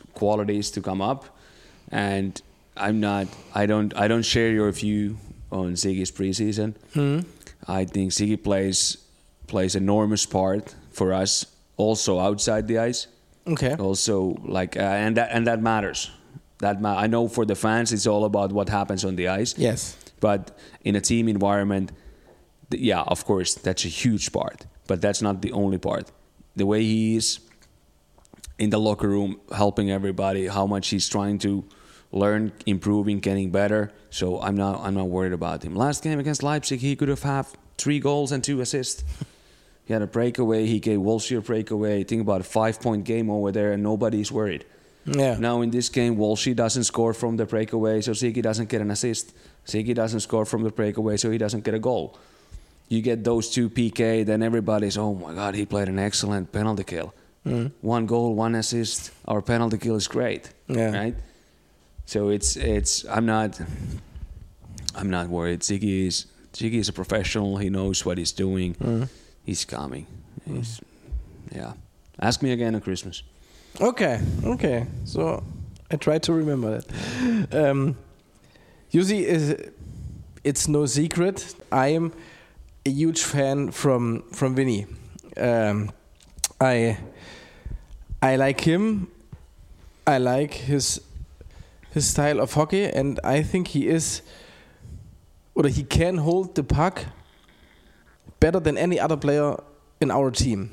qualities to come up, and I'm not. I don't. I don't share your view on Ziggy's preseason. Mm. I think Ziggy plays plays enormous part for us, also outside the ice. Okay. Also, like, uh, and that and that matters. That ma- I know for the fans, it's all about what happens on the ice. Yes. But in a team environment, th- yeah, of course, that's a huge part. But that's not the only part. The way he is in the locker room, helping everybody, how much he's trying to learn, improving, getting better. So I'm not I'm not worried about him. Last game against Leipzig, he could have had three goals and two assists. He had a breakaway. He gave Walshy a breakaway. Think about a five-point game over there, and nobody's worried. Yeah. Now in this game, Walshy doesn't score from the breakaway, so Ziggy doesn't get an assist. Ziggy doesn't score from the breakaway, so he doesn't get a goal. You get those two P K, then everybody's, oh my God, he played an excellent penalty kill. Mm. One goal, one assist. Our penalty kill is great, Yeah. right? So it's it's. I'm not. I'm not worried. Ziggy is Ziggy is a professional. He knows what he's doing. Mm. He's coming. He's, yeah. Ask me again on Christmas. Okay, okay. So I try to remember that. Um, Jussi, is it's no secret. I am a huge fan from from Vinny. Um, I I like him. I like his his style of hockey, and I think he is, or he can hold the puck better than any other player in our team.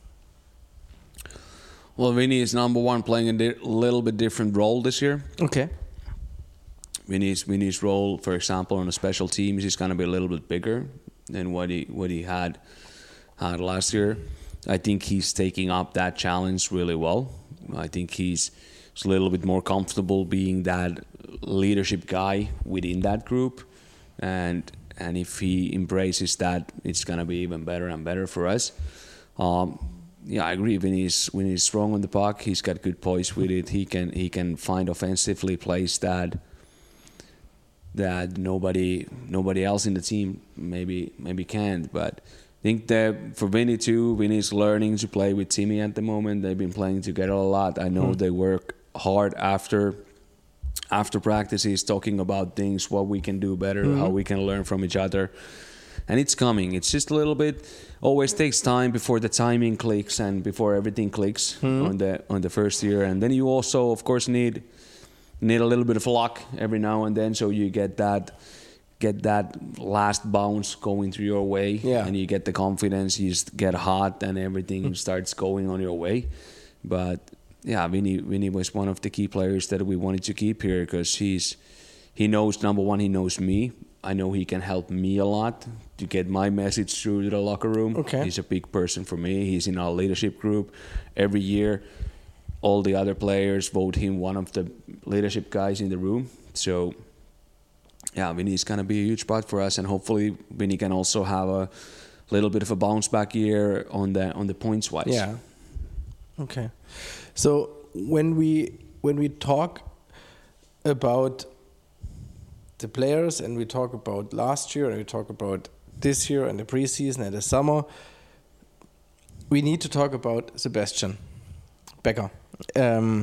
Well, Vinny is number one, playing a di- little bit different role this year. Okay. Vinny's Vinny's role, for example, on the special teams, is going to be a little bit bigger than what he what he had had last year. I think he's taking up that challenge really well. I think he's, he's a little bit more comfortable being that leadership guy within that group, and and if he embraces that, it's going to be even better and better for us. Um, Yeah, I agree. When he's when he's strong on the puck, he's got good poise with it. He can he can find offensively plays that that nobody nobody else in the team maybe maybe can't. But I think that for Vinny too, Vinny's learning to play with Timmy at the moment. They've been playing together a lot. I know mm. they work hard after after practices, talking about things, what we can do better, mm-hmm. how we can learn from each other. And it's coming. It's just a little bit. Always takes time before the timing clicks and before everything clicks mm-hmm. on the on the first year. And then you also, of course, need need a little bit of luck every now and then, so you get that get that last bounce going through your way, yeah. and you get the confidence. You just get hot, and everything mm-hmm. starts going on your way. But yeah, Vinny Vinny was one of the key players that we wanted to keep here because he's he knows number one, he knows me. I know he can help me a lot to get my message through to the locker room. Okay. He's a big person for me. He's in our leadership group. Every year, all the other players vote him one of the leadership guys in the room. So, yeah, Vinny's going to be a huge part for us, and hopefully Vinny can also have a little bit of a bounce back year on the on the points wise. Yeah. Okay. So when we when we talk about the players, and we talk about last year, and we talk about this year and the preseason and the summer, we need to talk about Sebastian Becker. Um,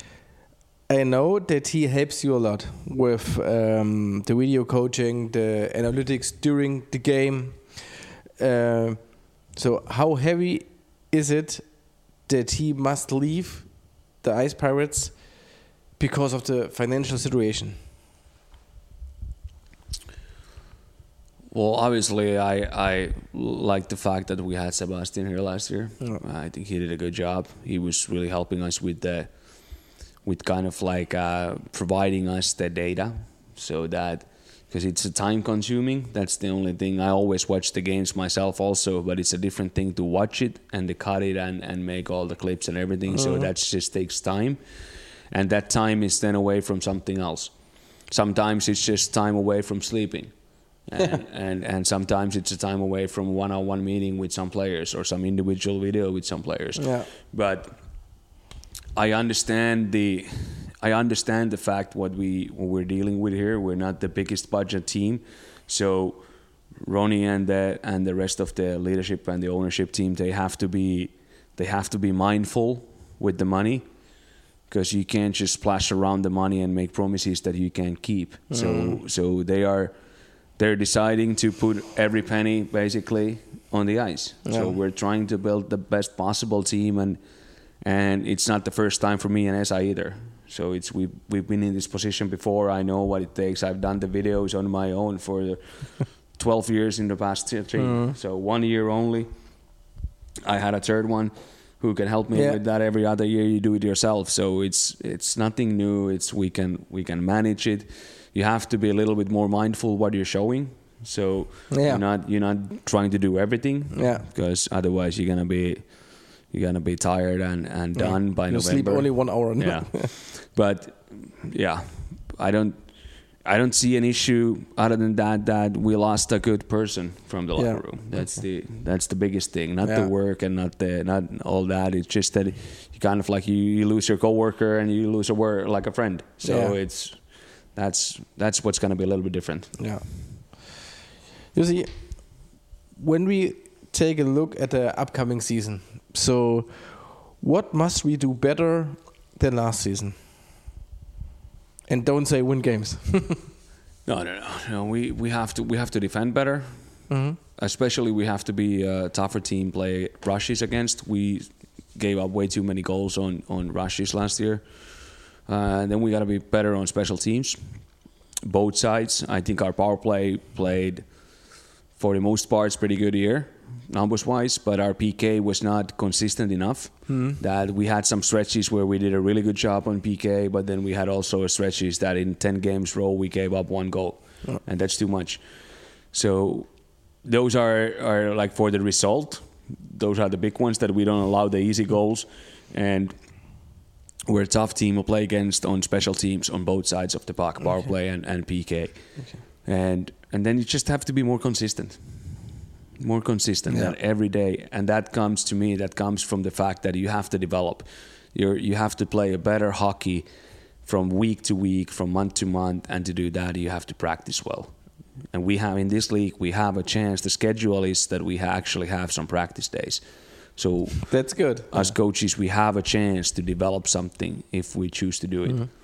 I know that he helps you a lot with um, the video coaching, the analytics during the game. Uh, so how heavy is it that he must leave the Ice Pirates because of the financial situation? Well, obviously, I I like the fact that we had Sebastian here last year. Yeah. I think he did a good job. He was really helping us with the, with kind of like uh, providing us the data, so that because it's a time consuming. That's the only thing. I always watch the games myself also, but it's a different thing to watch it and to cut it and, and make all the clips and everything. Mm-hmm. So that just takes time, and that time is then away from something else. Sometimes it's just time away from sleeping. and, and and sometimes it's a time away from one-on-one meeting with some players or some individual video with some players. Yeah. But I understand the I understand the fact what we what we're dealing with here. We're not the biggest budget team, so Ronnie and the and the rest of the leadership and the ownership team, they have to be they have to be mindful with the money. because you can't just splash around the money and make promises that you can't keep. Mm. So so they are they're deciding to put every penny basically on the ice. Yeah. So we're trying to build the best possible team, and and it's not the first time for me and S I either. So it's we we've been in this position before. I know what it takes. I've done the videos on my own for twelve years in the past three. Mm. So one year only. I had a third one who can help me yeah. with that. Every other year you do it yourself. So it's it's nothing new. It's we can we can manage it. You have to be a little bit more mindful what you're showing. So yeah. you're not you're not trying to do everything. Yeah. Because otherwise you're gonna be you're gonna be tired and, and done yeah. by you November. Sleep only one hour. Yeah. But yeah, I don't I don't see an issue other than that that we lost a good person from the locker yeah. room. That's okay. the that's the biggest thing. Not yeah. the work and not the not all that. It's just that you kind of like you, you lose your coworker and you lose a word like a friend. So yeah. it's that's that's what's gonna be a little bit different. Yeah. You see, when we take a look at the upcoming season, so what must we do better than last season? And don't say win games. no, no, no, no. We we have to we have to defend better. Mm-hmm. Especially we have to be a tougher team. Play rushes against. We gave up way too many goals on on rushes last year. Uh, and then we got to be better on special teams. Both sides. I think our power play played, for the most part, pretty good year, numbers wise. But our P K was not consistent enough. Mm-hmm. That we had some stretches where we did a really good job on P K, but then we had also stretches that in ten games row we gave up one goal, oh. and that's too much. So those are, are like for the result. Those are the big ones that we don't allow the easy goals, and we're a tough team to play against on special teams on both sides of the puck, power okay. play and, and P K, okay. and and then you just have to be more consistent. More consistent yeah. than every day, and that comes to me. That comes from the fact that you have to develop. You you have to play a better hockey from week to week, from month to month, and to do that, you have to practice well. And we have in this league, we have a chance. The schedule is that we ha- actually have some practice days. So that's good. As yeah. coaches, we have a chance to develop something if we choose to do it. Mm-hmm.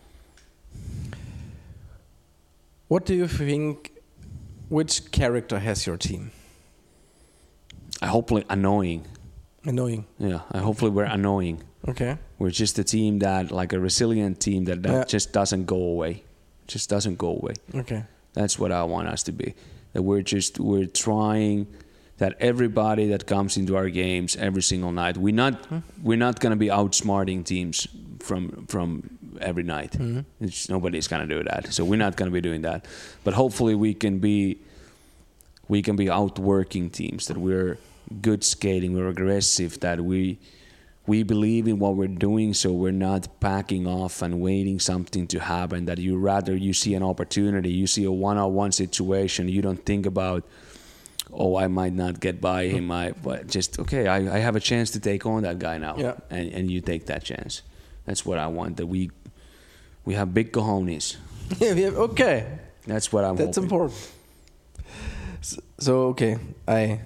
What do you think? Which character has your team? I hopefully annoying. Annoying. Yeah, I hopefully we're annoying. Okay. We're just a team that, like a resilient team that, that yeah. just doesn't go away. Just doesn't go away. Okay. That's what I want us to be. That we're just we're trying that everybody that comes into our games every single night. We're not huh? we're not gonna be outsmarting teams from from every night. Mm-hmm. It's, nobody's gonna do that. So we're not gonna be doing that. But hopefully we can be we can be outworking teams, that we're good skating, we're aggressive, that we we believe in what we're doing, so we're not backing off and waiting something to happen, that you rather you see an opportunity, you see a one-on-one situation, you don't think about, oh, I might not get by him, I but just, okay, I, I have a chance to take on that guy now, yeah. and, and you take that chance. That's what I want, that we we have big cojones. Yeah, we have, okay. That's what I'm That's hoping. important. So, so okay, I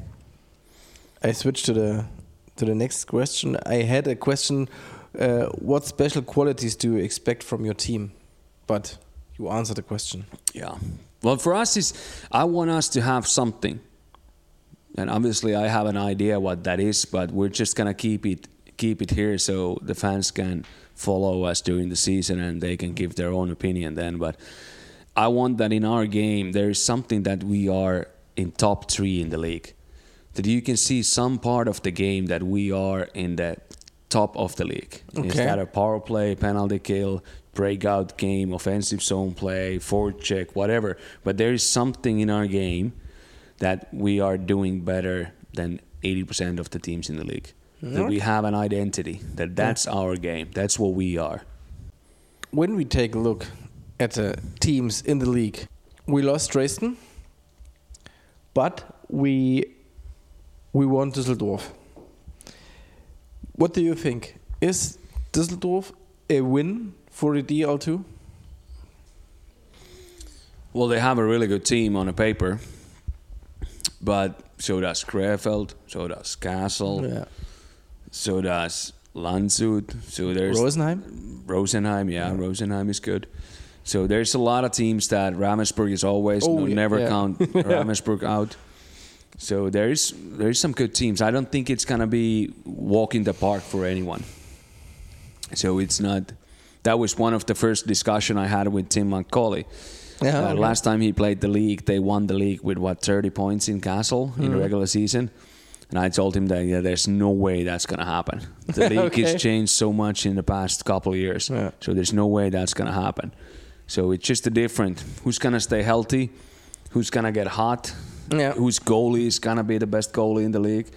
I switch to the to the next question. I had a question: uh, what special qualities do you expect from your team? But you answered the question. Yeah. Well, for us is I want us to have something, and obviously I have an idea what that is, but we're just gonna keep it keep it here so the fans can follow us during the season and they can give their own opinion then. But I want that in our game there is something that we are in top three in the league. That you can see some part of the game that we are in the top of the league. Okay. Is that a power play, penalty kill, breakout game, offensive zone play, forward check, whatever. But there is something in our game that we are doing better than eighty percent of the teams in the league. Mm-hmm. That we have an identity, that that's yeah. our game, that's what we are. When we take a look at the teams in the league, we lost Dresden, but we we won Düsseldorf. What do you think? Is Düsseldorf a win for the D L two? Well, they have a really good team on a paper, but so does Krefeld, so does Kassel, yeah. so does Landshut. So there's Rosenheim. Rosenheim, yeah, yeah, Rosenheim is good. So there's a lot of teams that Ravensburg is always oh, no, yeah, never yeah. count Ravensburg out. So there's there's some good teams. I don't think it's gonna be walk in the park for anyone. So it's not. That was one of the first discussion I had with Tim McCauley. Yeah, uh, okay. Last time he played the league, they won the league with what thirty points in Castle mm. in the regular season. And I told him that yeah, there's no way that's going to happen. The league okay. has changed so much in the past couple of years. Yeah. So there's no way that's going to happen. So it's just a different, who's going to stay healthy, who's going to get hot, yeah. whose goalie is going to be the best goalie in the league,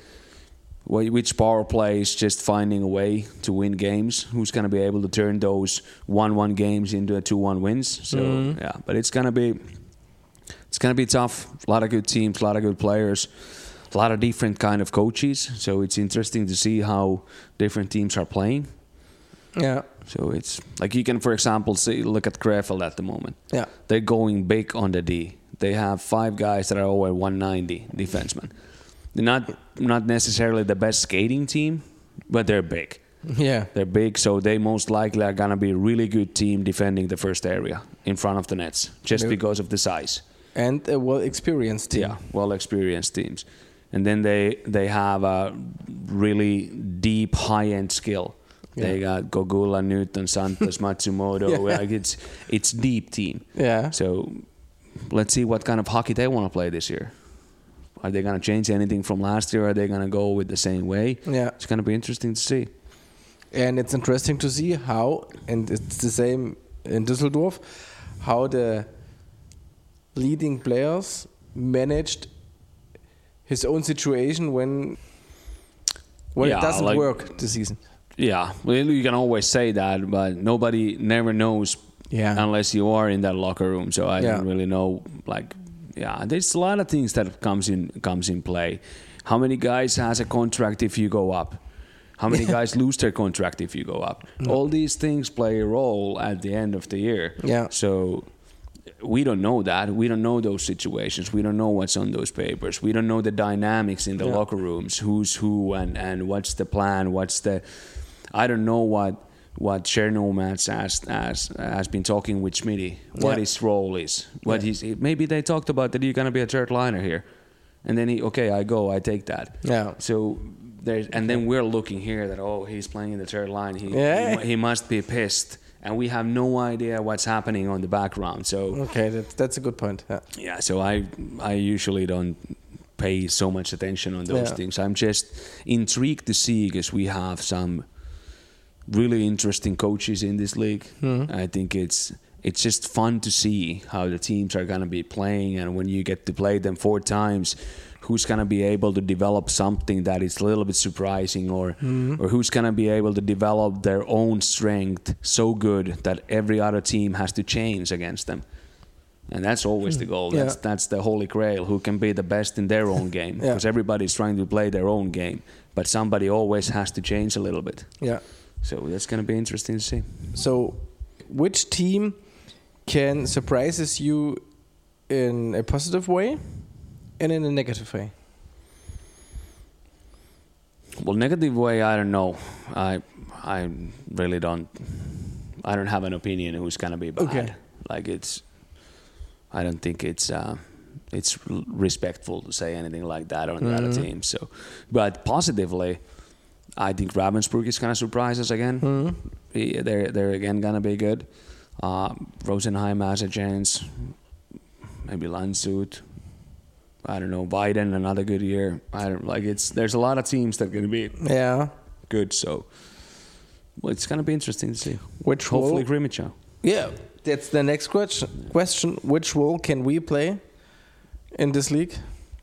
which power play is just finding a way to win games, who's going to be able to turn those one one games into a two one wins. So mm. yeah, but it's going to be it's going to be tough. A lot of good teams, a lot of good players. A lot of different kind of coaches, so it's interesting to see how different teams are playing. Yeah. So it's like you can, for example, see look at Krefeld at the moment. Yeah. They're going big on the D. They have five guys that are over one ninety defensemen. They're not not necessarily the best skating team, but they're big. Yeah. They're big, so they most likely are gonna be a really good team defending the first area in front of the nets, just yeah. because of the size. And a well-experienced team. Yeah, well-experienced teams. And then they they have a really deep high-end skill. Yeah. They got Gogula, Newton, Santos, Matsumoto. yeah. Like it's it's deep team. Yeah. So let's see what kind of hockey they want to play this year. Are they going to change anything from last year? Or are they going to go with the same way? Yeah. It's going to be interesting to see. And it's interesting to see how, and it's the same in Düsseldorf, how the leading players managed his own situation when when yeah, it doesn't like, work this season. Yeah, well, you can always say that, but nobody never knows yeah. unless you are in that locker room. So I yeah. don't really know. Like, yeah, there's a lot of things that comes in comes in play. How many guys has a contract if you go up? How many guys lose their contract if you go up? No. All these things play a role at the end of the year. Yeah. So we don't know that. We don't know those situations. We don't know what's on those papers. We don't know the dynamics in the yeah. locker rooms, who's who, and, and what's the plan, what's the... I don't know what what Chernomats has, has, has been talking with Smitty, what yeah. his role is. What yeah. he's, maybe they talked about that you're going to be a third liner here. And then he, okay, I go, I take that. Yeah. So... There's, and then we're looking here that, oh, he's playing in the third line. He, yeah. he, he must be pissed. And we have no idea what's happening on the background. So okay, that's, that's a good point. Yeah. yeah, so I I usually don't pay so much attention on those yeah. things. I'm just intrigued to see because we have some really interesting coaches in this league. Mm-hmm. I think it's it's just fun to see how the teams are going to be playing. And when you get to play them four times, who's going to be able to develop something that is a little bit surprising, or mm-hmm. or who's going to be able to develop their own strength so good that every other team has to change against them. And that's always the goal. Yeah. That's that's the holy grail, who can be the best in their own game. Yeah. Because everybody's trying to play their own game, but somebody always has to change a little bit. Yeah. So that's going to be interesting to see. So which team can surprises you in a positive way and in a negative way? Well, negative way, I don't know. I I really don't. I don't have an opinion who's gonna be bad. Okay. Like it's. I don't think it's uh, it's respectful to say anything like that on the mm-hmm. other team. So, but positively, I think Ravensburg is gonna surprise us again. Mm-hmm. They're they're again gonna be good. Uh, Rosenheim has a chance. Maybe Landshut. I don't know, Biden, another good year. I don't like it's. There's a lot of teams that are going to be yeah good. So, well, it's going to be interesting to see. Which hopefully role, Grimmicha. Yeah, that's the next question. Question: which role can we play in this league?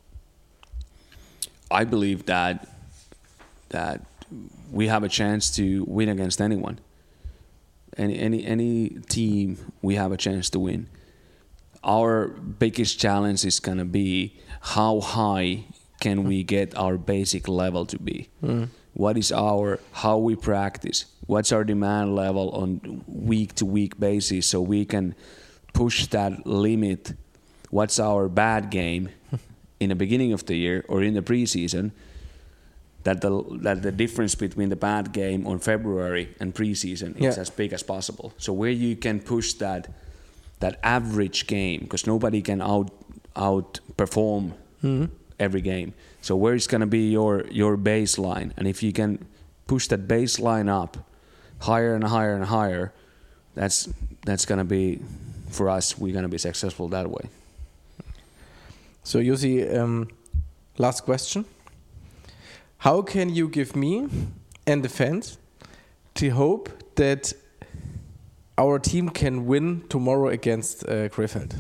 I believe that that we have a chance to win against anyone. Any any any team, we have a chance to win. Our biggest challenge is going to be how high can we get our basic level to be? Mm. What is our, how we practice? What's our demand level on week to week basis so we can push that limit? What's our bad game in the beginning of the year or in the preseason? that the that the difference between the bad game on February and preseason is Yeah. as big as possible. So where you can push that that average game, because nobody can out outperform Mm-hmm. every game. So where is going to be your your baseline, and if you can push that baseline up higher and higher and higher, that's that's going to be, for us, we're going to be successful that way. So Jussi, um, last question. How can you give me and the fans the hope that our team can win tomorrow against uh, Krefeld?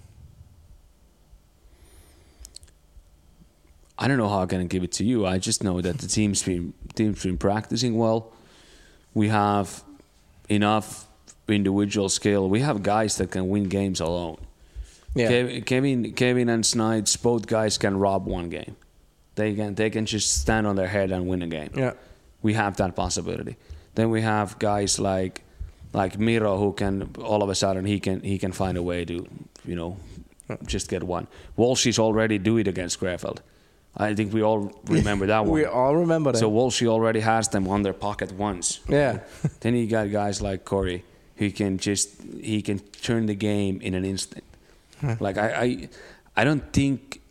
I don't know how I can give it to you. I just know that the team's been team's been practicing well. We have enough individual skill. We have guys that can win games alone. Yeah. Kev- Kevin, Kevin and Snides, both guys can rob one game. They can they can just stand on their head and win a game. Yeah. We have that possibility. Then we have guys like like Miro, who can all of a sudden he can he can find a way to, you know, just get one. Walshi's already do it against Krefeld. I think we all remember that one. We all remember that. So Walshy already has them on their pocket once. Yeah. Then you got guys like Corey, who can just he can turn the game in an instant. Huh. Like I, I, I don't think,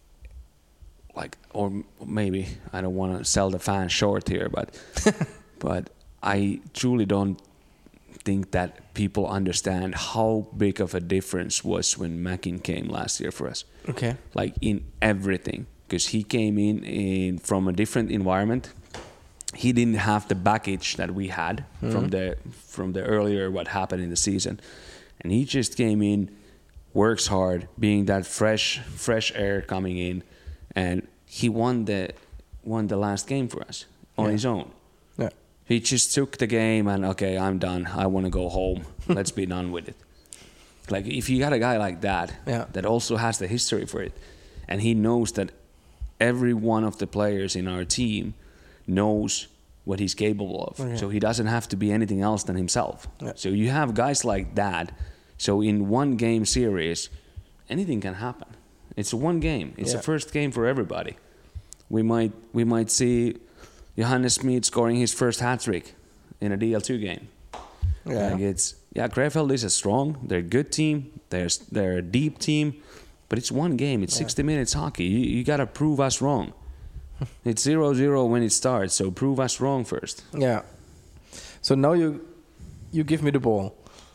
like, or maybe I don't want to sell the fans short here, but, but I truly don't think that people understand how big of a difference was when Mackin came last year for us. Okay. Like in everything, because he came in, in from a different environment. He didn't have the baggage that we had mm-hmm. from the from the earlier what happened in the season, and he just came in, works hard, being that fresh fresh air coming in, and he won the won the last game for us on yeah. his own. Yeah. He just took the game and okay, I'm done. I want to go home. Let's be done with it. Like if you got a guy like that, yeah. that also has the history for it, and he knows that every one of the players in our team knows what he's capable of. Okay. So he doesn't have to be anything else than himself. Yeah. So you have guys like that. So in one game series, anything can happen. It's one game. It's yeah. the first game for everybody. We might we might see Johannes Smith scoring his first hat trick in a D L two game. Yeah. Like it's yeah, Krefeld is a strong, they're a good team, they're they're a deep team, but it's one game, it's yeah. sixty minutes hockey. You you gotta prove us wrong. It's zero zero when it starts, so prove us wrong first. Yeah. So now you you give me the ball.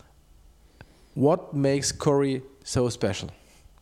What makes Corey so special?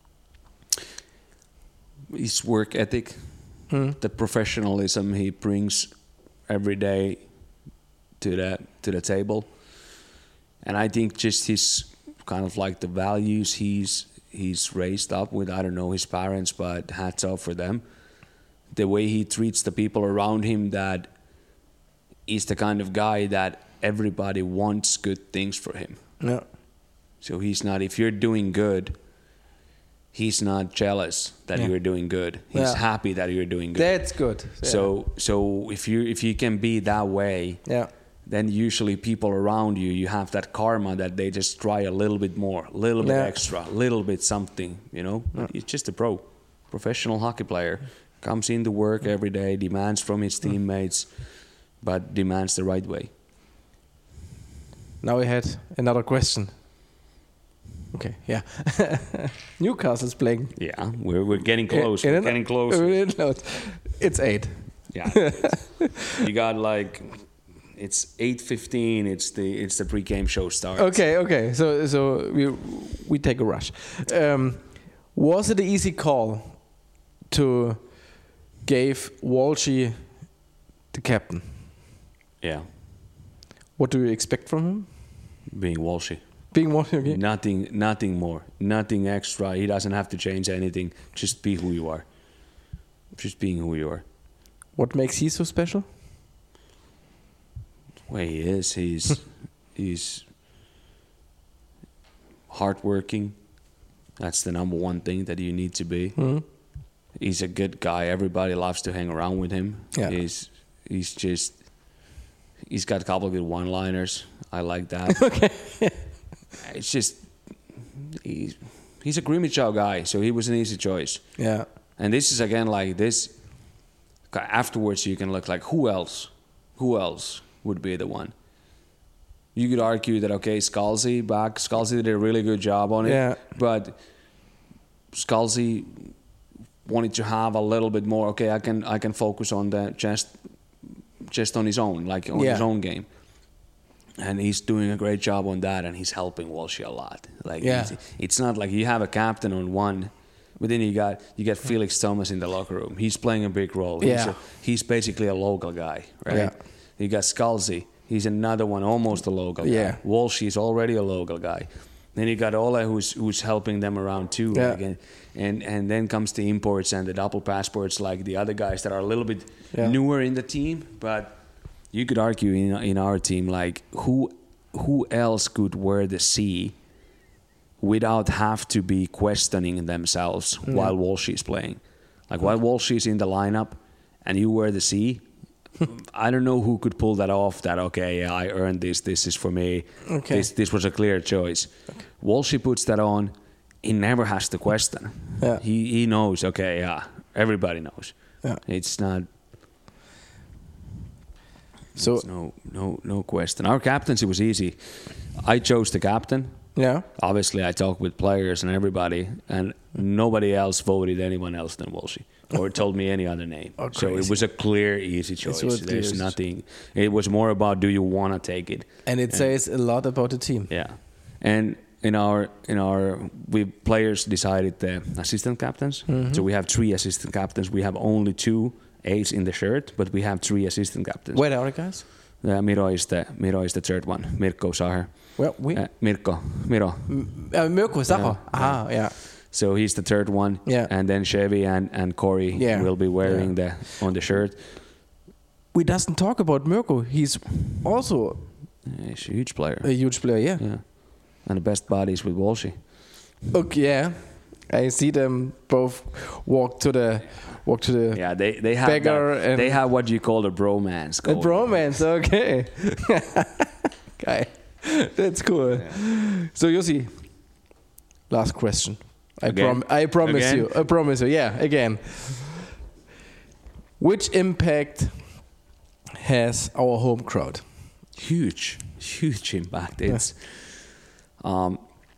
His work ethic, hmm. the professionalism he brings every day to the to the table, and I think just his kind of like the values he's he's raised up with. I don't know his parents, but hats off for them. The way he treats the people around him, that he's the kind of guy that everybody wants good things for him. Yeah. So he's not, if you're doing good, he's not jealous that yeah. you're doing good. He's yeah. happy that you're doing good. That's good. Yeah. So so if you if you can be that way, yeah. then usually people around you, you have that karma that they just try a little bit more, a little bit yeah. extra, a little bit something, you know. Yeah. It's just a pro, professional hockey player. Comes into work every day, demands from his teammates, but demands the right way. Now we had another question. Okay, yeah. Newcastle's playing. Yeah, we're we're getting close. In, in we're getting close. It's eight. Yeah. You got like, it's eight fifteen. It's the it's the pre-game show starts. Okay, okay. So so we we take a rush. Um, was it an easy call to gave Walshy the captain? Yeah. What do you expect from him? Being Walshy. Being Walshy, okay. Nothing, nothing more. Nothing extra. He doesn't have to change anything. Just be who you are. Just being who you are. What makes he so special? Well, he is. He's he's hardworking. That's the number one thing that you need to be. Mm-hmm. He's a good guy. Everybody loves to hang around with him. Yeah. He's he's just he's got a couple of good one-liners. I like that. Okay. It's just he's he's a Grimmitschau guy, so he was an easy choice. Yeah. And this is again like this afterwards you can look like, who else? Who else would be the one? You could argue that, okay, Scalzi back. Scalzi did a really good job on it. Yeah. But Scalzi wanted to have a little bit more, okay, I can I can focus on the just just on his own, like on yeah. his own game. And he's doing a great job on that, and he's helping Walshy a lot. Like yeah. it's, it's not like you have a captain on one, but then you got you got Felix Thomas in the locker room. He's playing a big role. He's, Yeah. a, he's basically a local guy, right? Yeah. You got Scalzi. He's another one, almost a local Yeah. guy. Walshy is already a local guy. Then you got Ole, who's who's helping them around too. Yeah. Like, and, and and then comes the imports and the double passports, like the other guys that are a little bit Yeah. newer in the team. But you could argue in in our team, like who who else could wear the C without have to be questioning themselves Mm. while Walshy is playing? Like while Walshy is in the lineup and you wear the C, I don't know who could pull that off. That okay, yeah, I earned this. This is for me. Okay. This this was a clear choice. Okay. Walshy puts that on. He never has to question. Yeah. He he knows. Okay, yeah, everybody knows. Yeah. It's not. So It's no no no question. Our captaincy was easy. I chose the captain. yeah. Obviously, I talked with players and everybody, and nobody else voted anyone else than Walshy or told me any other name. Oh, so it crazy. was a clear, easy choice. was clear, There's easy. nothing. It was more about, do you want to take it? And it says a lot about the team. Yeah, and in our in our we players decided the assistant captains. Mm-hmm. So we have three assistant captains. We have only two A's in the shirt, but we have three assistant captains. Where are the guys? Uh, Miro is the Miro is the third one. Mirko Saher. Well, we Uh, Mirko Miro. uh, Mirko Sacher. Yeah. Ah, yeah. So he's the third one. Yeah. And then Chevy and, and Corey Yeah. will be wearing the on the shirt. We doesn't talk about Mirko. He's also He's a huge player. a huge player. Yeah. Yeah. And the best buddies with Walshy. Okay. Yeah. I see them both walk to the walk to the Yeah, they they have Beggar that, and- they have what you call a bromance. a going. bromance. Okay. Guy, that's cool. So Jussi, last question. I Again? prom I promise Again? you. I promise you. Yeah. Again. Which impact has our home crowd? Huge, huge impact. It's um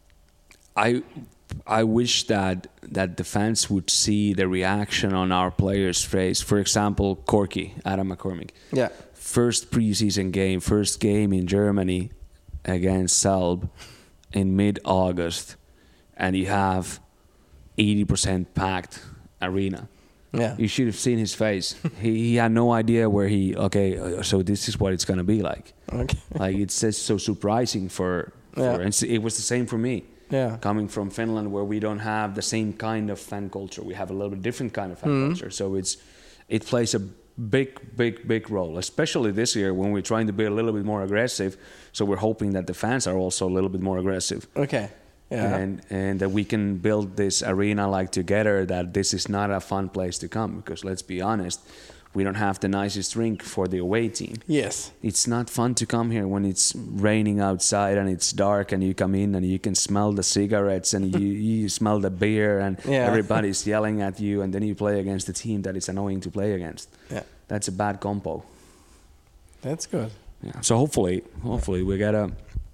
I I wish that that the fans would see the reaction on our players' face. For example, Corky, Adam McCormick. Yeah. First preseason game, first game in Germany against Salb in mid-August, and you have eighty percent packed arena. Yeah. You should have seen his face. he, he had no idea where he, okay, uh, so this is what it's going to be like. Okay. Like, it's just so surprising for, for Yeah. and it was the same for me. Yeah. Coming from Finland, where we don't have the same kind of fan culture, we have a little bit different kind of fan Mm-hmm. culture. So it's it plays a big, big, big role, especially this year when we're trying to be a little bit more aggressive. So we're hoping that the fans are also a little bit more aggressive, Okay. Yeah. and and that we can build this arena like together. That this is not a fun place to come, because let's be honest, we don't have the nicest rink for the away team. Yes. It's not fun to come here when it's raining outside and it's dark, and you come in and you can smell the cigarettes and you, you smell the beer, and Yeah. everybody's yelling at you, and then you play against a team that is annoying to play against. Yeah. That's a bad combo. That's good. Yeah. So hopefully, hopefully we get a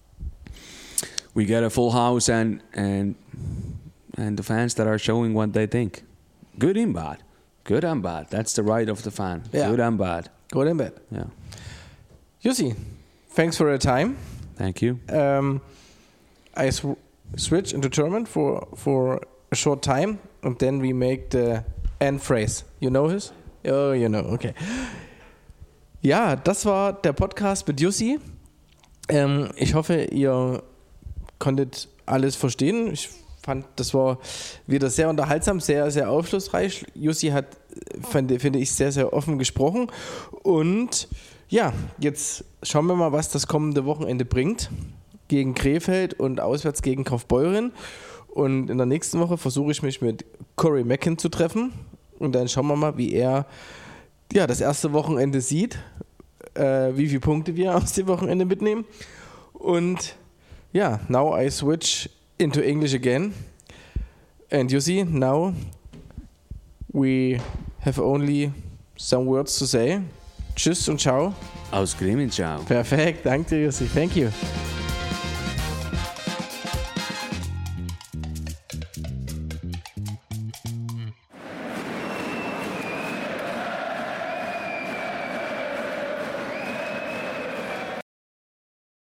we get a full house and and and the fans that are showing what they think, good and bad, good and bad. That's the right of the fan. Yeah. Good and bad. Good and bad. Yeah. Jussi, thanks for your time. Thank you. Um, I sw- switch into German for for a short time, and then we make the end phrase. You know his? Oh, you know. Okay. Ja, das war der Podcast mit Jussi. Ähm, ich hoffe, ihr konntet alles verstehen. Ich fand, das war wieder sehr unterhaltsam, sehr, sehr aufschlussreich. Jussi hat, fand, finde ich, sehr, sehr offen gesprochen. Und ja, jetzt schauen wir mal, was das kommende Wochenende bringt. Gegen Krefeld und auswärts gegen Kaufbeuren. Und in der nächsten Woche versuche ich mich mit Corey Mackin zu treffen. Und dann schauen wir mal, wie er ja, das erste Wochenende sieht, äh, wie viele Punkte wir aus dem Wochenende mitnehmen. Und ja, now I switch into English again. And you see, now we have only some words to say. Tschüss und ciao. Aus Gremien, ciao. Perfekt, danke dir, Jussi. Thank you.